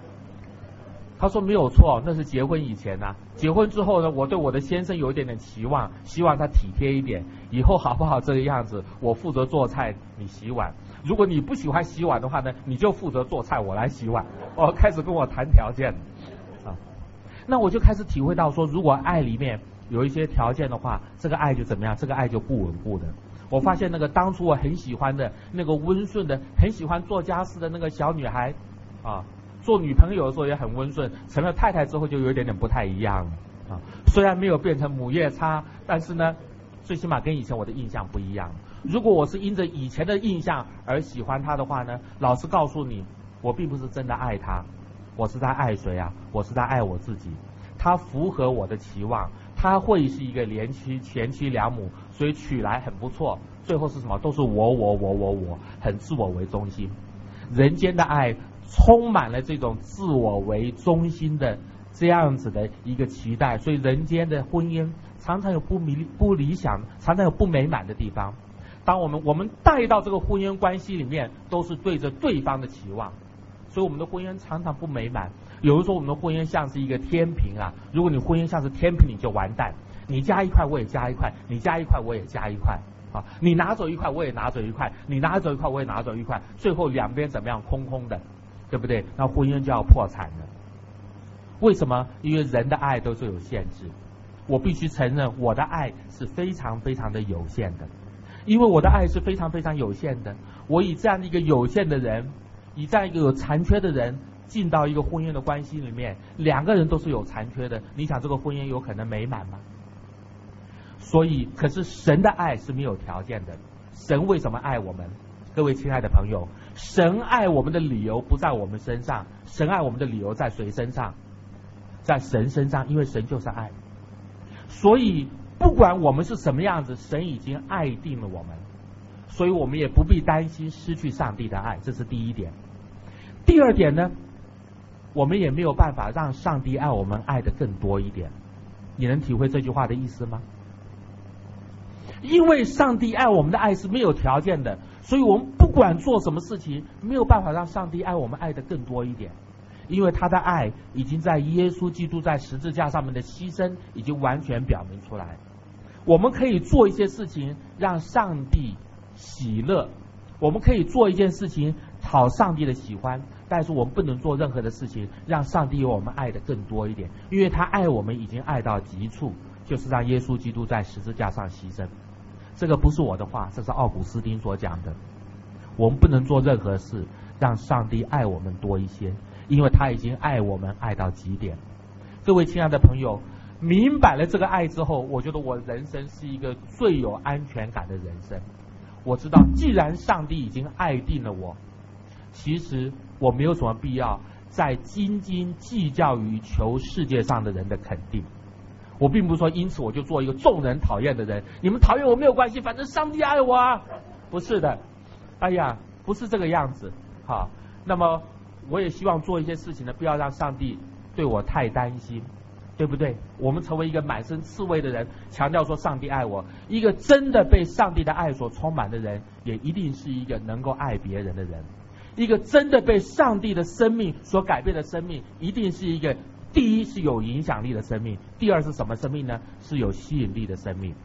他说没有错，那是结婚以前啊。结婚之后呢，我对我的先生有一点点期望，希望他体贴一点，以后好不好这个样子，我负责做菜，你洗碗。如果你不喜欢洗碗的话呢，你就负责做菜，我来洗碗。开始跟我谈条件啊。那我就开始体会到说，如果爱里面有一些条件的话，这个爱就怎么样？这个爱就不稳固的。我发现那个当初我很喜欢的那个温顺的，很喜欢做家事的那个小女孩啊，做女朋友的时候也很温顺，成了太太之后就有一点点不太一样了啊。虽然没有变成母夜叉，但是呢，最起码跟以前我的印象不一样。如果我是因着以前的印象而喜欢她的话呢，老实告诉你，我并不是真的爱她，我是在爱谁啊？我是在爱我自己。她符合我的期望，她会是一个贤妻良母，所以娶来很不错。最后是什么？都是我，很自我为中心。人间的爱充满了这种自我为中心的这样子的一个期待，所以人间的婚姻常常有不理想，常常有不美满的地方。当我们带到这个婚姻关系里面，都是对着对方的期望，所以我们的婚姻常常不美满。有人说我们的婚姻像是一个天平啊，如果你婚姻像是天平，你就完蛋，你加一块我也加一块，你加一块我也加一块啊，你拿走一块我也拿走一块，你拿走一块我也拿走一块，最后两边怎么样？空空的，对不对？那婚姻就要破产了。为什么？因为人的爱都是有限制。我必须承认，我的爱是非常非常的有限的。因为我的爱是非常非常有限的，我以这样的一个有限的人，以这样一个有残缺的人进到一个婚姻的关系里面，两个人都是有残缺的，你想这个婚姻有可能美满吗？所以，可是神的爱是没有条件的。神为什么爱我们？各位亲爱的朋友，神爱我们的理由不在我们身上，神爱我们的理由在谁身上？在神身上，因为神就是爱。所以不管我们是什么样子，神已经爱定了我们，所以我们也不必担心失去上帝的爱，这是第一点。第二点呢，我们也没有办法让上帝爱我们爱得更多一点。你能体会这句话的意思吗？因为上帝爱我们的爱是没有条件的，所以我们不管做什么事情，没有办法让上帝爱我们爱得更多一点。因为他的爱已经在耶稣基督在十字架上面的牺牲已经完全表明出来。我们可以做一些事情让上帝喜乐，我们可以做一件事情讨上帝的喜欢，但是我们不能做任何的事情让上帝有我们爱的更多一点，因为他爱我们已经爱到极处，就是让耶稣基督在十字架上牺牲。这个不是我的话，这是奥古斯丁所讲的。我们不能做任何事让上帝爱我们多一些，因为他已经爱我们爱到极点。各位亲爱的朋友，明白了这个爱之后，我觉得我人生是一个最有安全感的人生。我知道既然上帝已经爱定了我，其实我没有什么必要再斤斤计较于求世界上的人的肯定。我并不是说因此我就做一个众人讨厌的人，你们讨厌我没有关系，反正上帝爱我啊。不是的，哎呀，不是这个样子。好，那么我也希望做一些事情呢，不要让上帝对我太担心，对不对？我们成为一个满身刺猬的人，强调说上帝爱我，一个真的被上帝的爱所充满的人，也一定是一个能够爱别人的人。一个真的被上帝的生命所改变的生命，一定是一个第一是有影响力的生命，第二是什么生命呢？是有吸引力的生命。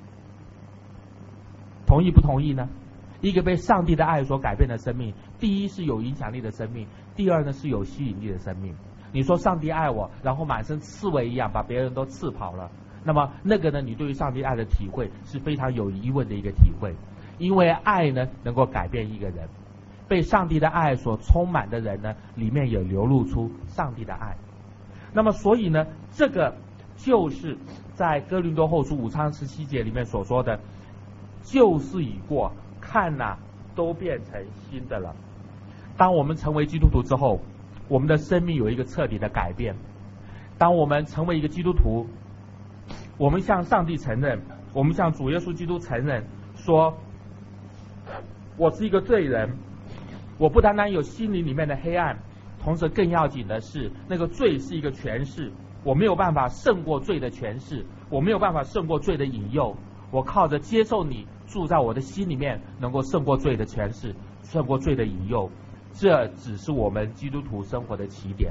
同意不同意呢？一个被上帝的爱所改变的生命，第一是有影响力的生命，第二呢是有吸引力的生命。你说上帝爱我，然后满身刺猬一样把别人都刺跑了，那么那个呢，你对于上帝爱的体会是非常有疑问的一个体会。因为爱呢能够改变一个人，被上帝的爱所充满的人呢，里面也流露出上帝的爱。那么所以呢，这个就是在哥林多后书5章17节里面所说的，旧事已过，看哪，都变成新的了。当我们成为基督徒之后，我们的生命有一个彻底的改变。当我们成为一个基督徒，我们向上帝承认，我们向主耶稣基督承认，说我是一个罪人，我不单单有心灵里面的黑暗，同时更要紧的是，那个罪是一个权势，我没有办法胜过罪的权势，我没有办法胜过罪的引诱，我靠着接受你住在我的心里面，能够胜过罪的权势，胜过罪的引诱。这只是我们基督徒生活的起点。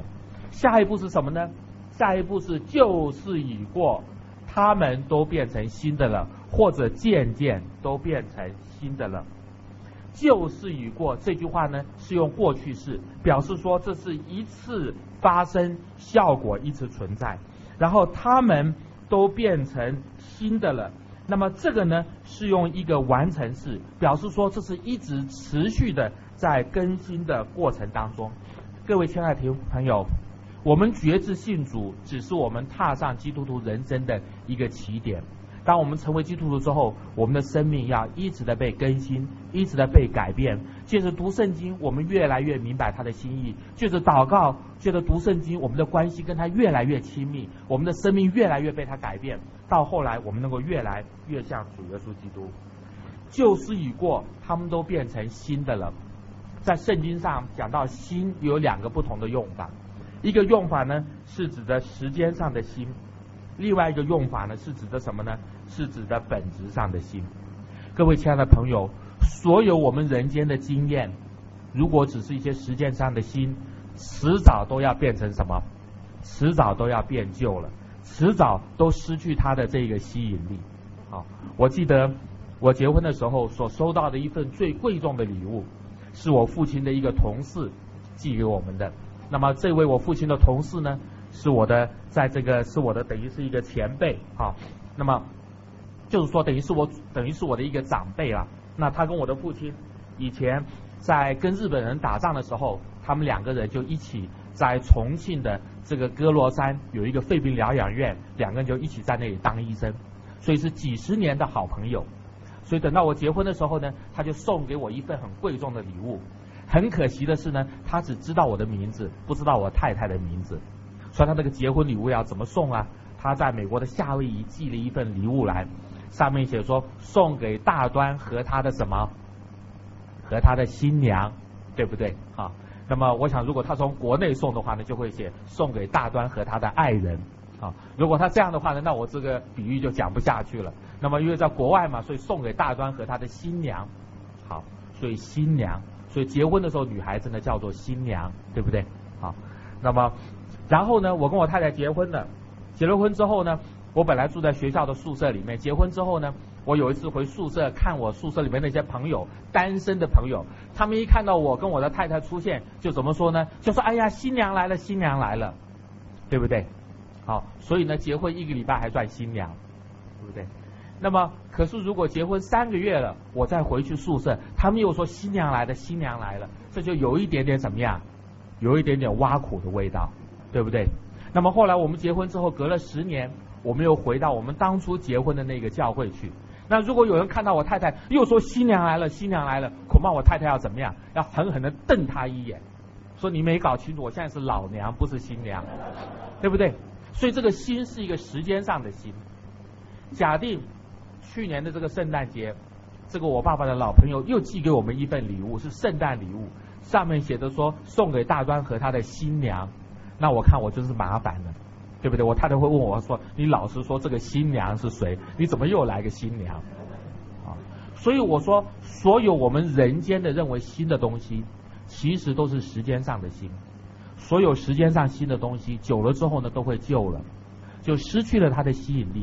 下一步是什么呢？下一步是旧事已过，他们都变成新的了，或者渐渐都变成新的了。旧事已过这句话呢是用过去式，表示说这是一次发生，效果一直存在，然后他们都变成新的了。那么这个呢是用一个完成式，表示说这是一直持续的在更新的过程当中。各位亲爱的朋友，我们决志信主只是我们踏上基督徒人生的一个起点。当我们成为基督徒之后，我们的生命要一直的被更新，一直的被改变。借着读圣经，我们越来越明白他的心意；借着祷告，借着读圣经，我们的关系跟他越来越亲密，我们的生命越来越被他改变。到后来，我们能够越来越像主耶稣基督。旧事已过，他们都变成新的了。在圣经上讲到新有两个不同的用法，一个用法呢是指的时间上的新，另外一个用法呢是指的什么呢？是指的本质上的新。各位亲爱的朋友，所有我们人间的经验，如果只是一些时间上的新，迟早都要变成什么？迟早都要变旧了，迟早都失去它的这个吸引力。好，我记得我结婚的时候所收到的一份最贵重的礼物，是我父亲的一个同事寄给我们的。那么这位我父亲的同事呢，是我的等于是一个前辈啊。那么就是说等于是我的一个长辈啊。那他跟我的父亲以前在跟日本人打仗的时候，他们两个人就一起在重庆的这个歌罗山有一个肺病疗养院，两个人就一起在那里当医生，所以是几十年的好朋友。所以等到我结婚的时候呢，他就送给我一份很贵重的礼物。很可惜的是呢，他只知道我的名字，不知道我太太的名字。所以他那个结婚礼物要怎么送啊？他在美国的夏威夷寄了一份礼物来，上面写说送给大端和他的什么？和他的新娘，对不对？啊，那么我想如果他从国内送的话呢，就会写送给大端和他的爱人。啊，如果他这样的话呢，那我这个比喻就讲不下去了。那么因为在国外嘛，所以送给大端和他的新娘。好，所以新娘，所以结婚的时候女孩子呢叫做新娘，对不对？好，那么然后呢，我跟我太太结婚了。结了婚之后呢，我本来住在学校的宿舍里面，结婚之后呢，我有一次回宿舍看我宿舍里面那些朋友，单身的朋友，他们一看到我跟我的太太出现，就怎么说呢？就说哎呀，新娘来了，新娘来了，对不对？好，所以呢，结婚1个礼拜还算新娘，对不对？那么可是如果结婚3个月了，我再回去宿舍，他们又说新娘来了，新娘来了，这就有一点点怎么样？有一点点挖苦的味道，对不对？那么后来我们结婚之后，隔了10年，我们又回到我们当初结婚的那个教会去。那如果有人看到我太太又说新娘来了，新娘来了，恐怕我太太要怎么样？要狠狠的瞪他一眼，说你没搞清楚，我现在是老娘，不是新娘，对不对？所以这个新是一个时间上的新。假定去年的这个圣诞节，这个我爸爸的老朋友又寄给我们一份礼物，是圣诞礼物，上面写着说送给大端和他的新娘。那我看我真是麻烦了，对不对？我太太会问我说，你老实说这个新娘是谁？你怎么又来个新娘？啊，所以我说，所有我们人间的认为新的东西，其实都是时间上的新。所有时间上新的东西，久了之后呢，都会旧了，就失去了它的吸引力，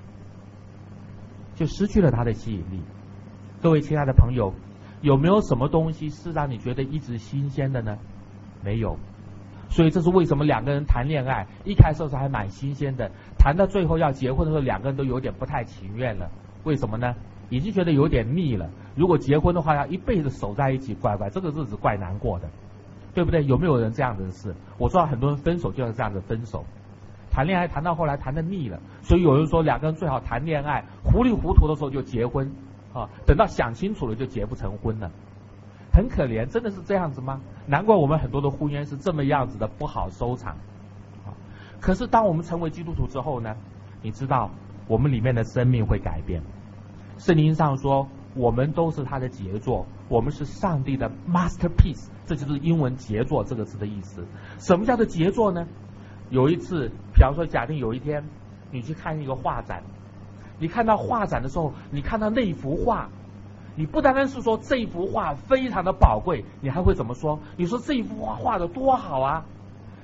就失去了它的吸引力。各位亲爱的朋友，有没有什么东西是让你觉得一直新鲜的呢？没有。所以这是为什么两个人谈恋爱，一开始还蛮新鲜的，谈到最后要结婚的时候，两个人都有点不太情愿了。为什么呢？已经觉得有点腻了。如果结婚的话，要一辈子守在一起，乖乖，这个日子怪难过的，对不对？有没有人这样子的事？我知道很多人分手就是这样子分手，谈恋爱谈到后来谈得腻了，所以有人说两个人最好谈恋爱糊里糊涂的时候就结婚啊，等到想清楚了就结不成婚了。很可怜，真的是这样子吗？难怪我们很多的婚姻是这么样子的不好收场。可是当我们成为基督徒之后呢，你知道我们里面的生命会改变。圣经上说我们都是他的杰作，我们是上帝的 masterpiece， 这就是英文杰作这个字的意思。什么叫做杰作呢？有一次，比方说假定有一天你去看一个画展，你看到画展的时候，你看到那一幅画，你不单单是说这幅画非常的宝贵，你还会怎么说？你说这幅画画的多好啊！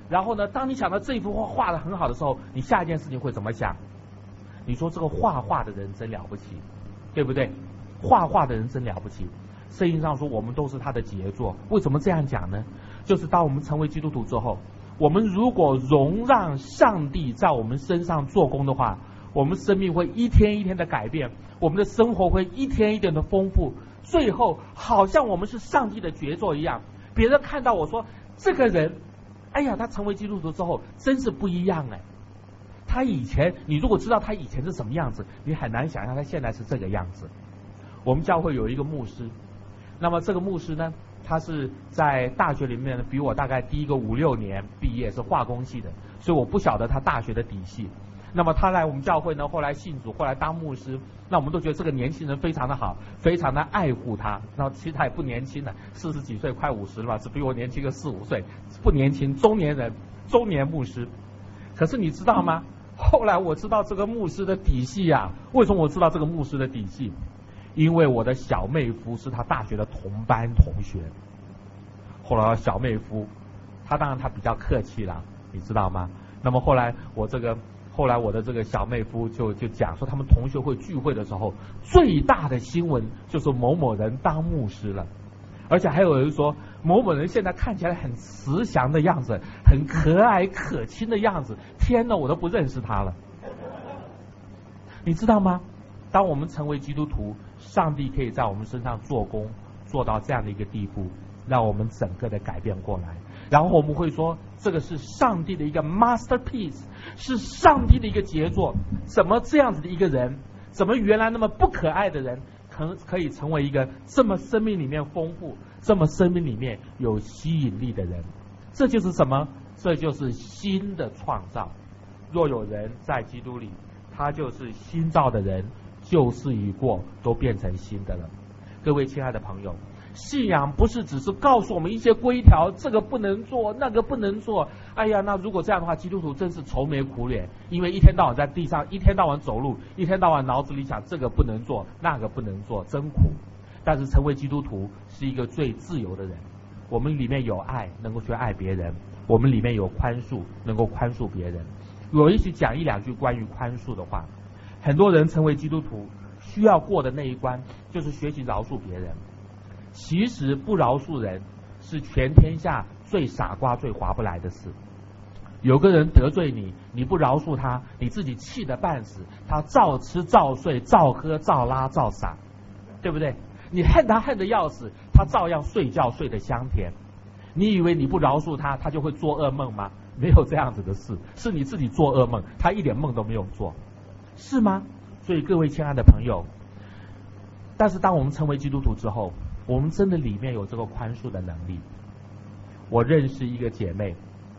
然后呢，当你想到这幅画画得很好的时候，你下一件事情会怎么想？你说这个画画的人真了不起，对不对？画画的人真了不起。圣经上说我们都是他的杰作。为什么这样讲呢？就是当我们成为基督徒之后，我们如果容让上帝在我们身上做工的话，我们生命会一天一天的改变，我们的生活会一天一天的丰富，最后好像我们是上帝的杰作一样。别人看到我说这个人，哎呀，他成为基督徒之后真是不一样哎。他以前，你如果知道他以前是什么样子，你很难想象他现在是这个样子。我们教会有一个牧师，那么这个牧师呢，他是在大学里面比我大概低一个5-6年毕业，是化工系的，所以我不晓得他大学的底细。那么他来我们教会呢，后来信主，后来当牧师，那我们都觉得这个年轻人非常的好，非常的爱护他。那其实他也不年轻了，40几岁，快50了吧，只比我年轻个4-5岁，不年轻，中年人，中年牧师。可是你知道吗？后来我知道这个牧师的底细啊。为什么我知道这个牧师的底细？因为我的小妹夫是他大学的同班同学。后来小妹夫，他当然他比较客气了，你知道吗？那么后来我的这个小妹夫就讲说，他们同学会聚会的时候，最大的新闻就是某某人当牧师了，而且还有人说某某人现在看起来很慈祥的样子，很可爱可亲的样子，天哪，我都不认识他了。你知道吗？当我们成为基督徒，上帝可以在我们身上做工，做到这样的一个地步，让我们整个的改变过来。然后我们会说，这个是上帝的一个 masterpiece， 是上帝的一个杰作。怎么这样子的一个人，怎么原来那么不可爱的人，可以成为一个这么生命里面丰富，这么生命里面有吸引力的人？这就是什么？这就是新的创造。若有人在基督里，他就是新造的人，旧事已过，都变成新的了。各位亲爱的朋友，信仰不是只是告诉我们一些规条，这个不能做，那个不能做。哎呀，那如果这样的话，基督徒真是愁眉苦脸，因为一天到晚在地上，一天到晚走路，一天到晚脑子里想这个不能做，那个不能做，真苦。但是成为基督徒是一个最自由的人，我们里面有爱，能够去爱别人；我们里面有宽恕，能够宽恕别人。我一起讲1-2句关于宽恕的话。很多人成为基督徒需要过的那一关，就是学习饶恕别人。其实不饶恕人是全天下最傻瓜最划不来的事。有个人得罪你，你不饶恕他，你自己气得半死，他照吃照睡照喝照拉照撒，对不对？你恨他恨得要死，他照样睡觉睡得香甜。你以为你不饶恕他，他就会做噩梦吗？没有这样子的事，是你自己做噩梦，他一点梦都没有做，是吗？所以各位亲爱的朋友，但是当我们成为基督徒之后，我们真的里面有这个宽恕的能力。我认识一个姐妹，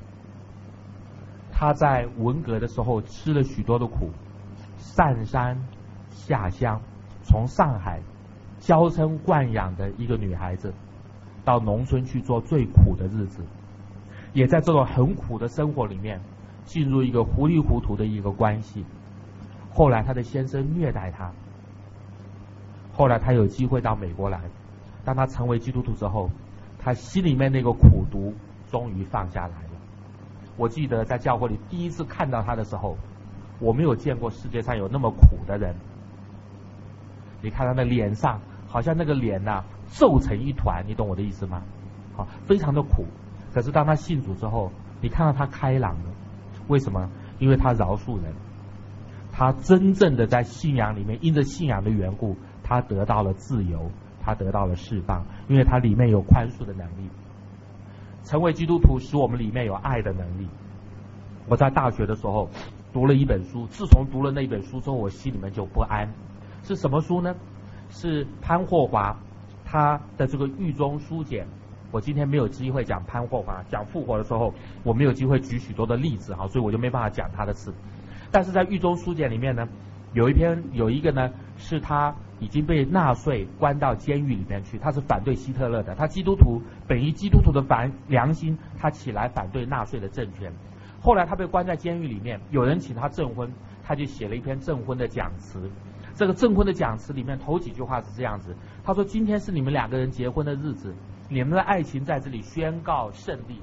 她在文革的时候吃了许多的苦，上山下乡，从上海娇生惯养的一个女孩子，到农村去做最苦的日子，也在这种很苦的生活里面进入一个糊里糊涂的一个关系。后来她的先生虐待她，后来她有机会到美国来，当她成为基督徒之后，她心里面那个苦毒终于放下来了。我记得在教会里第一次看到她的时候，我没有见过世界上有那么苦的人。你看她的脸上，好像那个脸啊皱成一团，你懂我的意思吗？好，非常的苦。可是当她信主之后，你看到她开朗了。为什么？因为她饶恕人，她真正的在信仰里面，因着信仰的缘故，她得到了自由，她得到了释放，因为她里面有宽恕的能力。成为基督徒使我们里面有爱的能力。我在大学的时候读了一本书，自从读了那本书之后，我心里面就不安。是什么书呢？是潘霍华他的这个狱中书简。我今天没有机会讲潘霍华，讲复活的时候我没有机会举许多的例子，所以我就没办法讲他的事。但是在狱中书简里面呢，有一个呢是他已经被纳粹关到监狱里面去，他是反对希特勒的，他基督徒，本于基督徒的良心，他起来反对纳粹的政权。后来他被关在监狱里面，有人请他证婚，他就写了一篇证婚的讲词。这个证婚的讲词里面头几句话是这样子，他说：今天是你们2个人结婚的日子，你们的爱情在这里宣告胜利。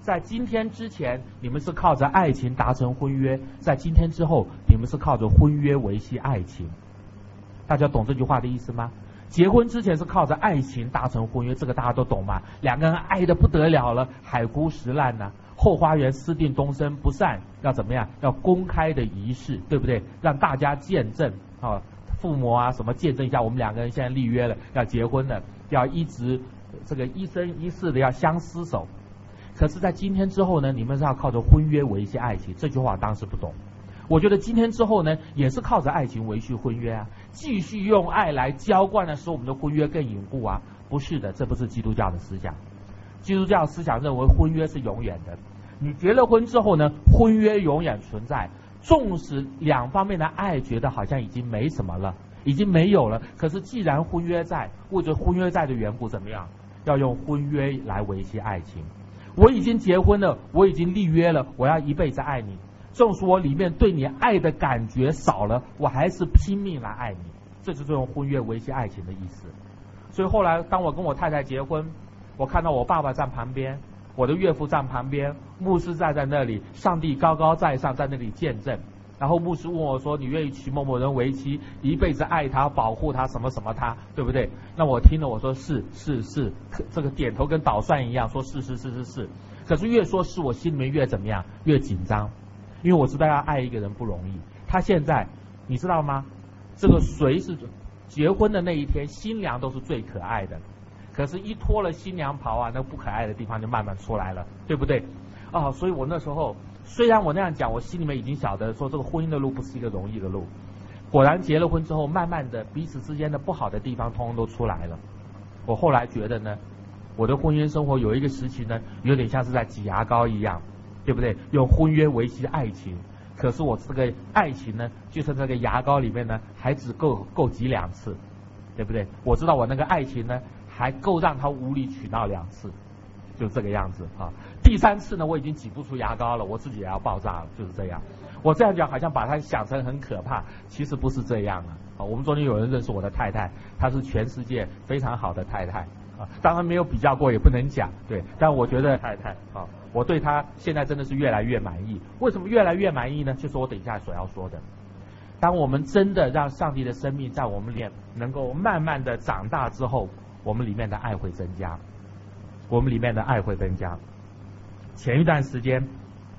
在今天之前，你们是靠着爱情达成婚约；在今天之后，你们是靠着婚约维系爱情。大家懂这句话的意思吗？结婚之前是靠着爱情达成婚约，这个大家都懂吗？两个人爱得不得了了，海枯石烂呢，后花园私定终身不散，要怎么样？要公开的仪式，对不对？让大家见证啊，父母啊什么见证一下，我们两个人现在立约了，要结婚了，要一直这个一生一世的要相厮守。可是在今天之后呢，你们是要靠着婚约维系爱情，这句话当时不懂。我觉得今天之后呢，也是靠着爱情维系婚约啊，继续用爱来浇灌的使我们的婚约更稳固啊。不是的，这不是基督教的思想。基督教思想认为婚约是永远的，你结了婚之后呢，婚约永远存在，纵使两方面的爱觉得好像已经没什么了，已经没有了，可是既然婚约在，为着婚约在的缘故怎么样？要用婚约来维系爱情。我已经结婚了，我已经立约了，我要一辈子爱你。纵使我里面对你爱的感觉少了，我还是拼命来爱你。这就是用婚约维系爱情的意思。所以后来当我跟我太太结婚，我看到我爸爸站旁边，我的岳父站旁边，牧师站在那里，上帝高高在上在那里见证。然后牧师问我说，你愿意娶某某人为妻，一辈子爱他保护他什么什么他，对不对？那我听了我说是，这个点头跟捣蒜一样，说是。可是越说是，我心里面越怎么样？越紧张。因为我知道要爱一个人不容易。他现在你知道吗？这个谁是结婚的那一天，新娘都是最可爱的，可是一脱了新娘袍啊，那不可爱的地方就慢慢出来了，对不对？所以我那时候虽然我那样讲，我心里面已经晓得说这个婚姻的路不是一个容易的路。果然结了婚之后，慢慢的彼此之间的不好的地方通通都出来了。我后来觉得呢，我的婚姻生活有一个时期呢，有点像是在挤牙膏一样，对不对？用婚约维系爱情，可是我这个爱情呢，就是这个牙膏里面呢，还只够挤2次，对不对？我知道我那个爱情呢，还够让他无理取闹2次，就这个样子啊。第3次呢，我已经挤不出牙膏了，我自己也要爆炸了，就是这样。我这样讲好像把它想成很可怕，其实不是这样啊。我们昨天有人认识我的太太，她是全世界非常好的太太啊，当然没有比较过，也不能讲，对。但我觉得太太啊，我对她现在真的是越来越满意。为什么越来越满意呢？就是我等一下所要说的。当我们真的让上帝的生命在我们里面能够慢慢的长大之后，我们里面的爱会增加，我们里面的爱会增加。前一段时间，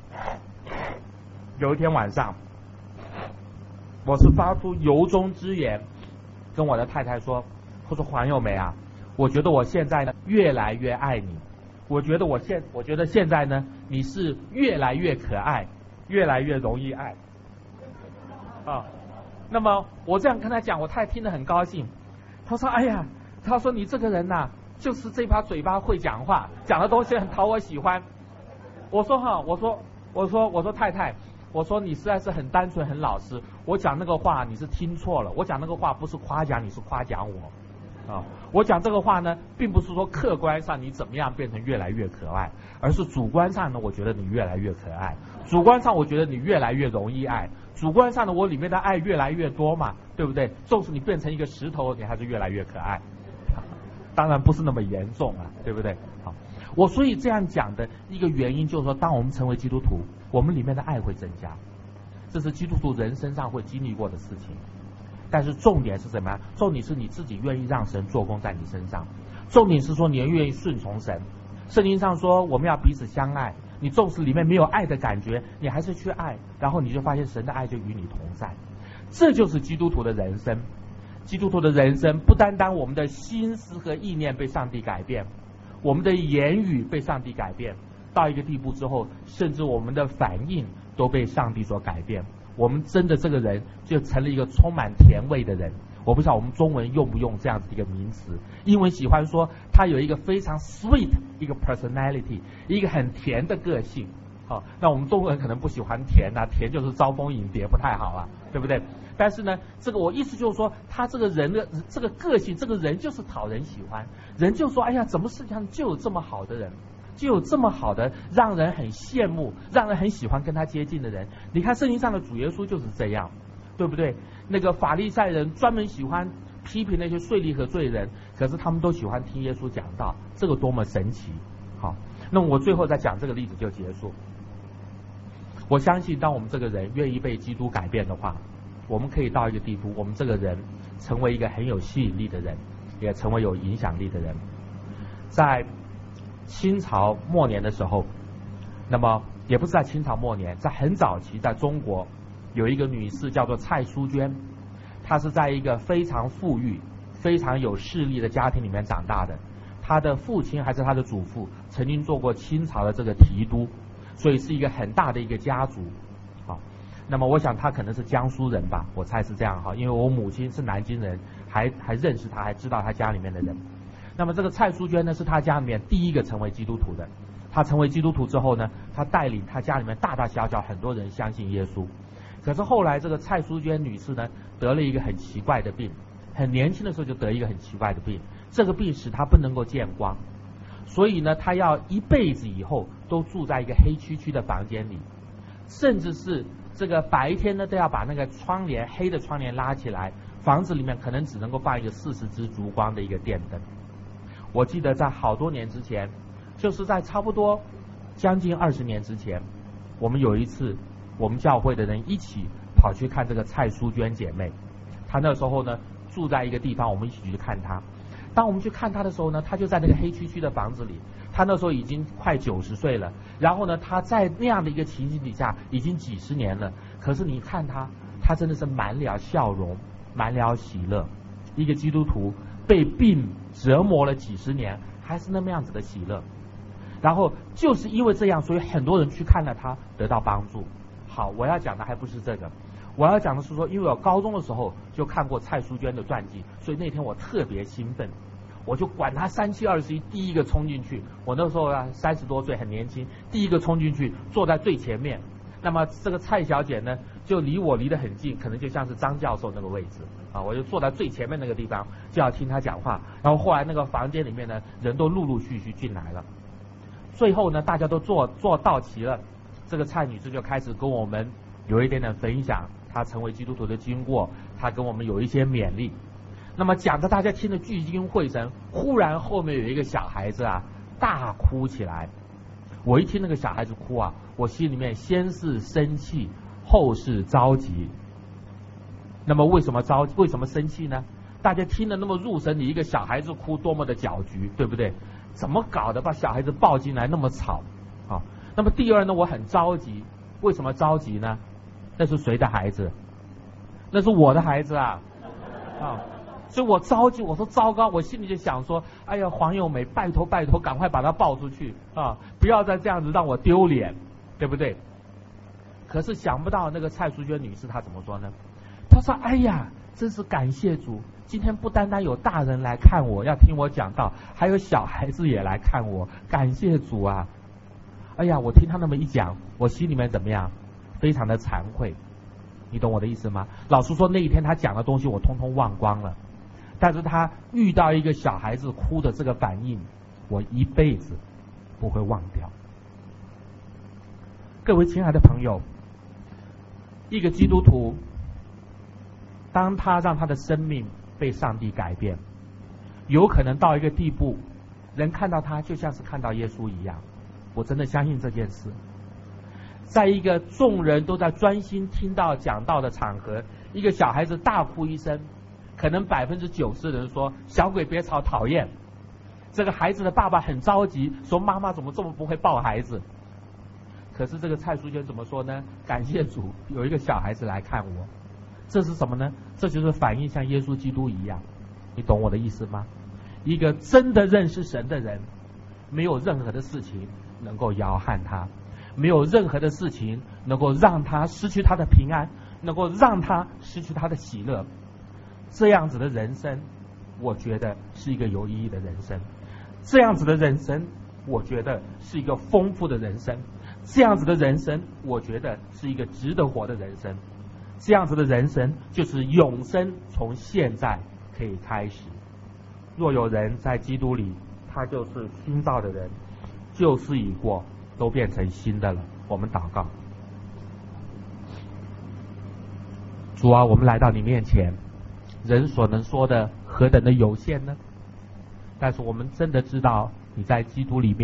有一天晚上，我是发出由衷之言，跟我的太太说，我说黄友梅啊，我觉得我现在呢越来越爱你，我觉得现在呢你是越来越可爱，越来越容易爱啊。那么我这样跟他讲，我太太听得很高兴。他说哎呀，他说你这个人呐，就是这把嘴巴会讲话，讲的东西很讨我喜欢。我说哈，我说太太，我说你实在是很单纯很老实，我讲那个话你是听错了，我讲那个话不是夸奖你，是夸奖我啊。我讲这个话呢，并不是说客观上你怎么样变成越来越可爱，而是主观上呢，我觉得你越来越可爱，主观上我觉得你越来越容易爱，主观上呢，我里面的爱越来越多嘛，对不对？纵使你变成一个石头，你还是越来越可爱。当然不是那么严重啊，对不对？好，我所以这样讲的一个原因就是说，当我们成为基督徒，我们里面的爱会增加，这是基督徒人身上会经历过的事情。但是重点是什么？重点是你自己愿意让神做工在你身上，重点是说你愿意顺从神。圣经上说我们要彼此相爱，你纵使里面没有爱的感觉，你还是去爱，然后你就发现神的爱就与你同在。这就是基督徒的人生。基督徒的人生不单单我们的心思和意念被上帝改变，我们的言语被上帝改变，到一个地步之后，甚至我们的反应都被上帝所改变。我们真的这个人就成了一个充满甜味的人。我不知道我们中文用不用这样子一个名词，英文喜欢说他有一个非常 sweet 一个 personality， 一个很甜的个性。好，那我们中国人可能不喜欢甜啊，甜就是招蜂引蝶，不太好啊，对不对？但是呢，这个我意思就是说，他这个人的这个个性，这个人就是讨人喜欢，人就说，哎呀，怎么世界上就有这么好的人，就有这么好的，让人很羡慕，让人很喜欢跟他接近的人。你看圣经上的主耶稣就是这样，对不对？那个法利赛人专门喜欢批评那些税吏和罪人，可是他们都喜欢听耶稣讲道，这个多么神奇！好， 那么我最后再讲这个例子就结束。我相信当我们这个人愿意被基督改变的话，我们可以到一个地步，我们这个人成为一个很有吸引力的人，也成为有影响力的人。在清朝末年的时候，那么也不是在清朝末年，在很早期，在中国有一个女士叫做蔡淑娟，她是在一个非常富裕、非常有势力的家庭里面长大的。她的父亲还是她的祖父曾经做过清朝的这个提督，所以是一个很大的一个家族。好，那么我想她可能是江苏人吧，我猜是这样哈，因为我母亲是南京人，还认识她，还知道她家里面的人。那么这个蔡淑娟呢，是她家里面第一个成为基督徒的。她成为基督徒之后呢，她带领她家里面大大小小很多人相信耶稣。可是后来这个蔡淑娟女士呢，得了一个很奇怪的病，很年轻的时候就得一个很奇怪的病，这个病使她不能够见光，所以呢，她要一辈子以后都住在一个黑黢黢的房间里，甚至是这个白天呢都要把那个窗帘，黑的窗帘拉起来，房子里面可能只能够放一个40支烛光的一个电灯。我记得在好多年之前，就是在差不多将近20年之前，我们有一次我们教会的人一起跑去看这个蔡淑娟姐妹。她那时候呢住在一个地方，我们一起去看她。当我们去看她的时候呢，她就在那个黑黢黢的房子里，她那时候已经快90岁了，然后呢她在那样的一个情形底下已经几十年了，可是你看她真的是满了笑容，满了喜乐。一个基督徒被病折磨了几十年，还是那么样子的喜乐。然后就是因为这样，所以很多人去看了他，得到帮助。好，我要讲的还不是这个，我要讲的是说，因为我高中的时候就看过蔡淑娟的传记，所以那天我特别兴奋，我就管他3721，第一个冲进去。我那时候啊30多岁，很年轻，第一个冲进去，坐在最前面。那么这个蔡小姐呢，就离我离得很近，可能就像是张教授那个位置啊，我就坐在最前面那个地方，就要听她讲话。然后后来那个房间里面呢，人都陆陆续续进来了。最后呢，大家都坐到齐了，这个蔡女士就开始跟我们有一点点分享她成为基督徒的经过，她跟我们有一些勉励。那么讲的大家听得聚精会神，忽然后面有一个小孩子啊大哭起来。我一听那个小孩子哭啊，我心里面先是生气，后是着急。那么为什么生气呢？大家听得那么入神，你一个小孩子哭多么的搅局，对不对？怎么搞的把小孩子抱进来那么吵啊？那么第二呢，我很着急。为什么着急呢？那是谁的孩子？那是我的孩子啊！所以我着急，我说糟糕，我心里就想说，哎呀，黄友美，拜托，赶快把他抱出去啊！不要再这样子让我丢脸，对不对？可是想不到那个蔡淑娟女士她怎么说呢？她说，哎呀，真是感谢主，今天不单单有大人来看我，要听我讲道，还有小孩子也来看我，感谢主啊！哎呀，我听她那么一讲，我心里面怎么样？非常的惭愧，你懂我的意思吗？老实说，那一天她讲的东西我通通忘光了。但是他遇到一个小孩子哭的这个反应，我一辈子不会忘掉。各位亲爱的朋友，一个基督徒，当他让他的生命被上帝改变，有可能到一个地步，人看到他就像是看到耶稣一样。我真的相信这件事。在一个众人都在专心听到讲道的场合，一个小孩子大哭一声，可能90%的人说小鬼别吵，讨厌。这个孩子的爸爸很着急，说妈妈怎么这么不会抱孩子。可是这个蔡淑娟怎么说呢？感谢主，有一个小孩子来看我。这是什么呢？这就是反映像耶稣基督一样。你懂我的意思吗？一个真的认识神的人，没有任何的事情能够摇撼他，没有任何的事情能够让他失去他的平安，能够让他失去他的喜乐。这样子的人生，我觉得是一个有意义的人生。这样子的人生，我觉得是一个丰富的人生。这样子的人生，我觉得是一个值得活的人生。这样子的人生，就是永生从现在可以开始。若有人在基督里，他就是新造的人，旧事已过，都变成新的了。我们祷告。主啊，我们来到你面前，人所能说的何等的有限呢？但是我们真的知道你在基督里面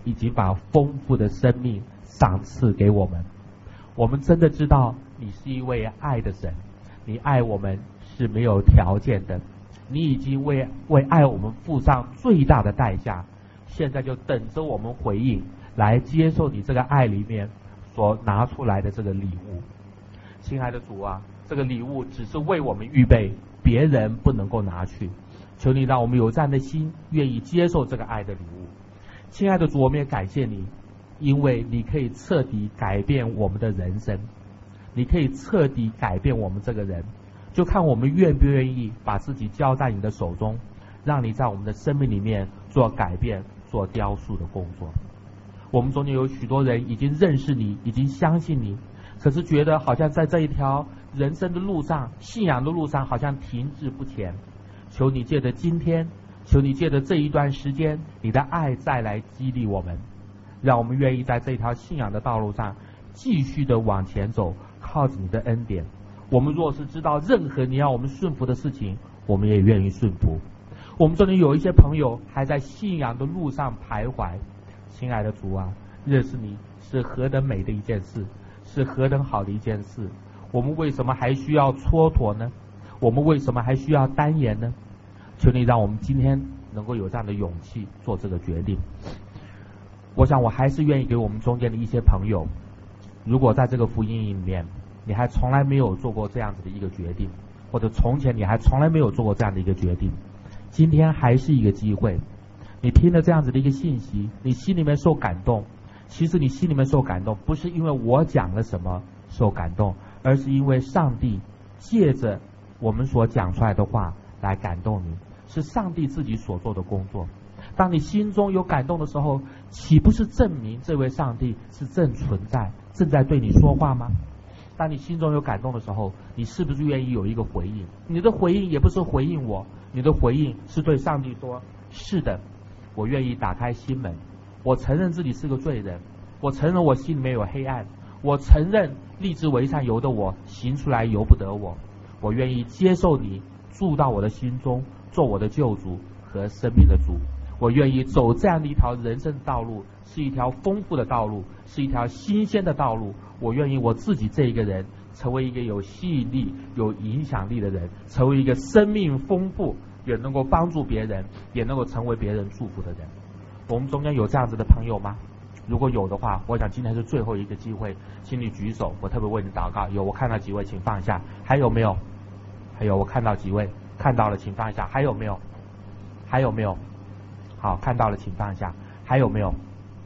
已经把丰富的生命赏赐给我们。我们真的知道你是一位爱的神，你爱我们是没有条件的，你已经为爱我们付上最大的代价，现在就等着我们回应，来接受你这个爱里面所拿出来的这个礼物。亲爱的主啊，这个礼物只是为我们预备，别人不能够拿去。求你让我们有这样的心，愿意接受这个爱的礼物。亲爱的主，我们也感谢你，因为你可以彻底改变我们的人生，你可以彻底改变我们这个人，就看我们愿不愿意把自己交在你的手中，让你在我们的生命里面做改变、做雕塑的工作。我们中间有许多人已经认识你，已经相信你，可是觉得好像在这一条人生的路上、信仰的路上好像停滞不前。求你借着今天，求你借着这一段时间，你的爱再来激励我们，让我们愿意在这条信仰的道路上继续的往前走，靠着你的恩典。我们若是知道任何你要我们顺服的事情，我们也愿意顺服。我们这里有一些朋友还在信仰的路上徘徊，亲爱的主啊，认识你是何等美的一件事，是何等好的一件事。我们为什么还需要蹉跎呢？我们为什么还需要单言呢？求你让我们今天能够有这样的勇气做这个决定。我想我还是愿意给我们中间的一些朋友，如果在这个福音里面你还从来没有做过这样子的一个决定，或者从前你还从来没有做过这样的一个决定，今天还是一个机会。你听了这样子的一个信息，你心里面受感动，其实你心里面受感动不是因为我讲了什么受感动，而是因为上帝借着我们所讲出来的话来感动你，是上帝自己所做的工作。当你心中有感动的时候，岂不是证明这位上帝是正存在，正在对你说话吗？当你心中有感动的时候，你是不是愿意有一个回应？你的回应也不是回应我，你的回应是对上帝说，是的，我愿意打开心门，我承认自己是个罪人，我承认我心里面有黑暗，我承认立志为善由得我，行出来由不得我，我愿意接受你住到我的心中，做我的救主和生命的主。我愿意走这样的一条人生道路，是一条丰富的道路，是一条新鲜的道路。我愿意我自己这一个人成为一个有吸引力、有影响力的人，成为一个生命丰富，也能够帮助别人，也能够成为别人祝福的人。我们中间有这样子的朋友吗？如果有的话，我想今天是最后一个机会，请你举手，我特别为你祷告。有，我看到几位，请放下。还有没有？还有，我看到几位，看到了，请放下。还有没有？还有没有？好，看到了，请放下。还有没有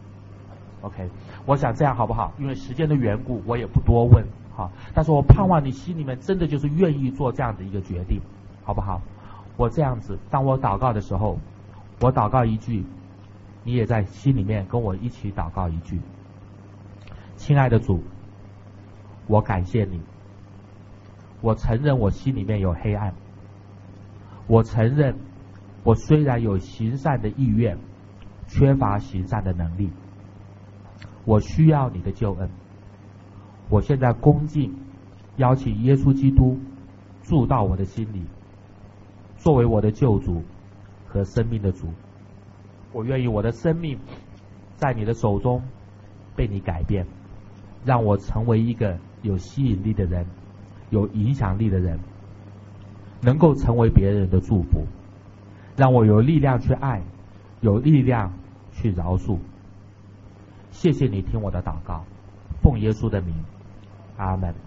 ？OK， 我想这样好不好？因为时间的缘故，我也不多问，好。但是我盼望你心里面真的就是愿意做这样的一个决定，好不好？我这样子，当我祷告的时候，我祷告一句，你也在心里面跟我一起祷告一句。亲爱的主，我感谢你，我承认我心里面有黑暗，我承认我虽然有行善的意愿，缺乏行善的能力，我需要你的救恩。我现在恭敬邀请耶稣基督住到我的心里，作为我的救主和生命的主。我愿意我的生命在你的手中被你改变，让我成为一个有吸引力的人，有影响力的人，能够成为别人的祝福，让我有力量去爱，有力量去饶恕。谢谢你听我的祷告，奉耶稣的名，阿们。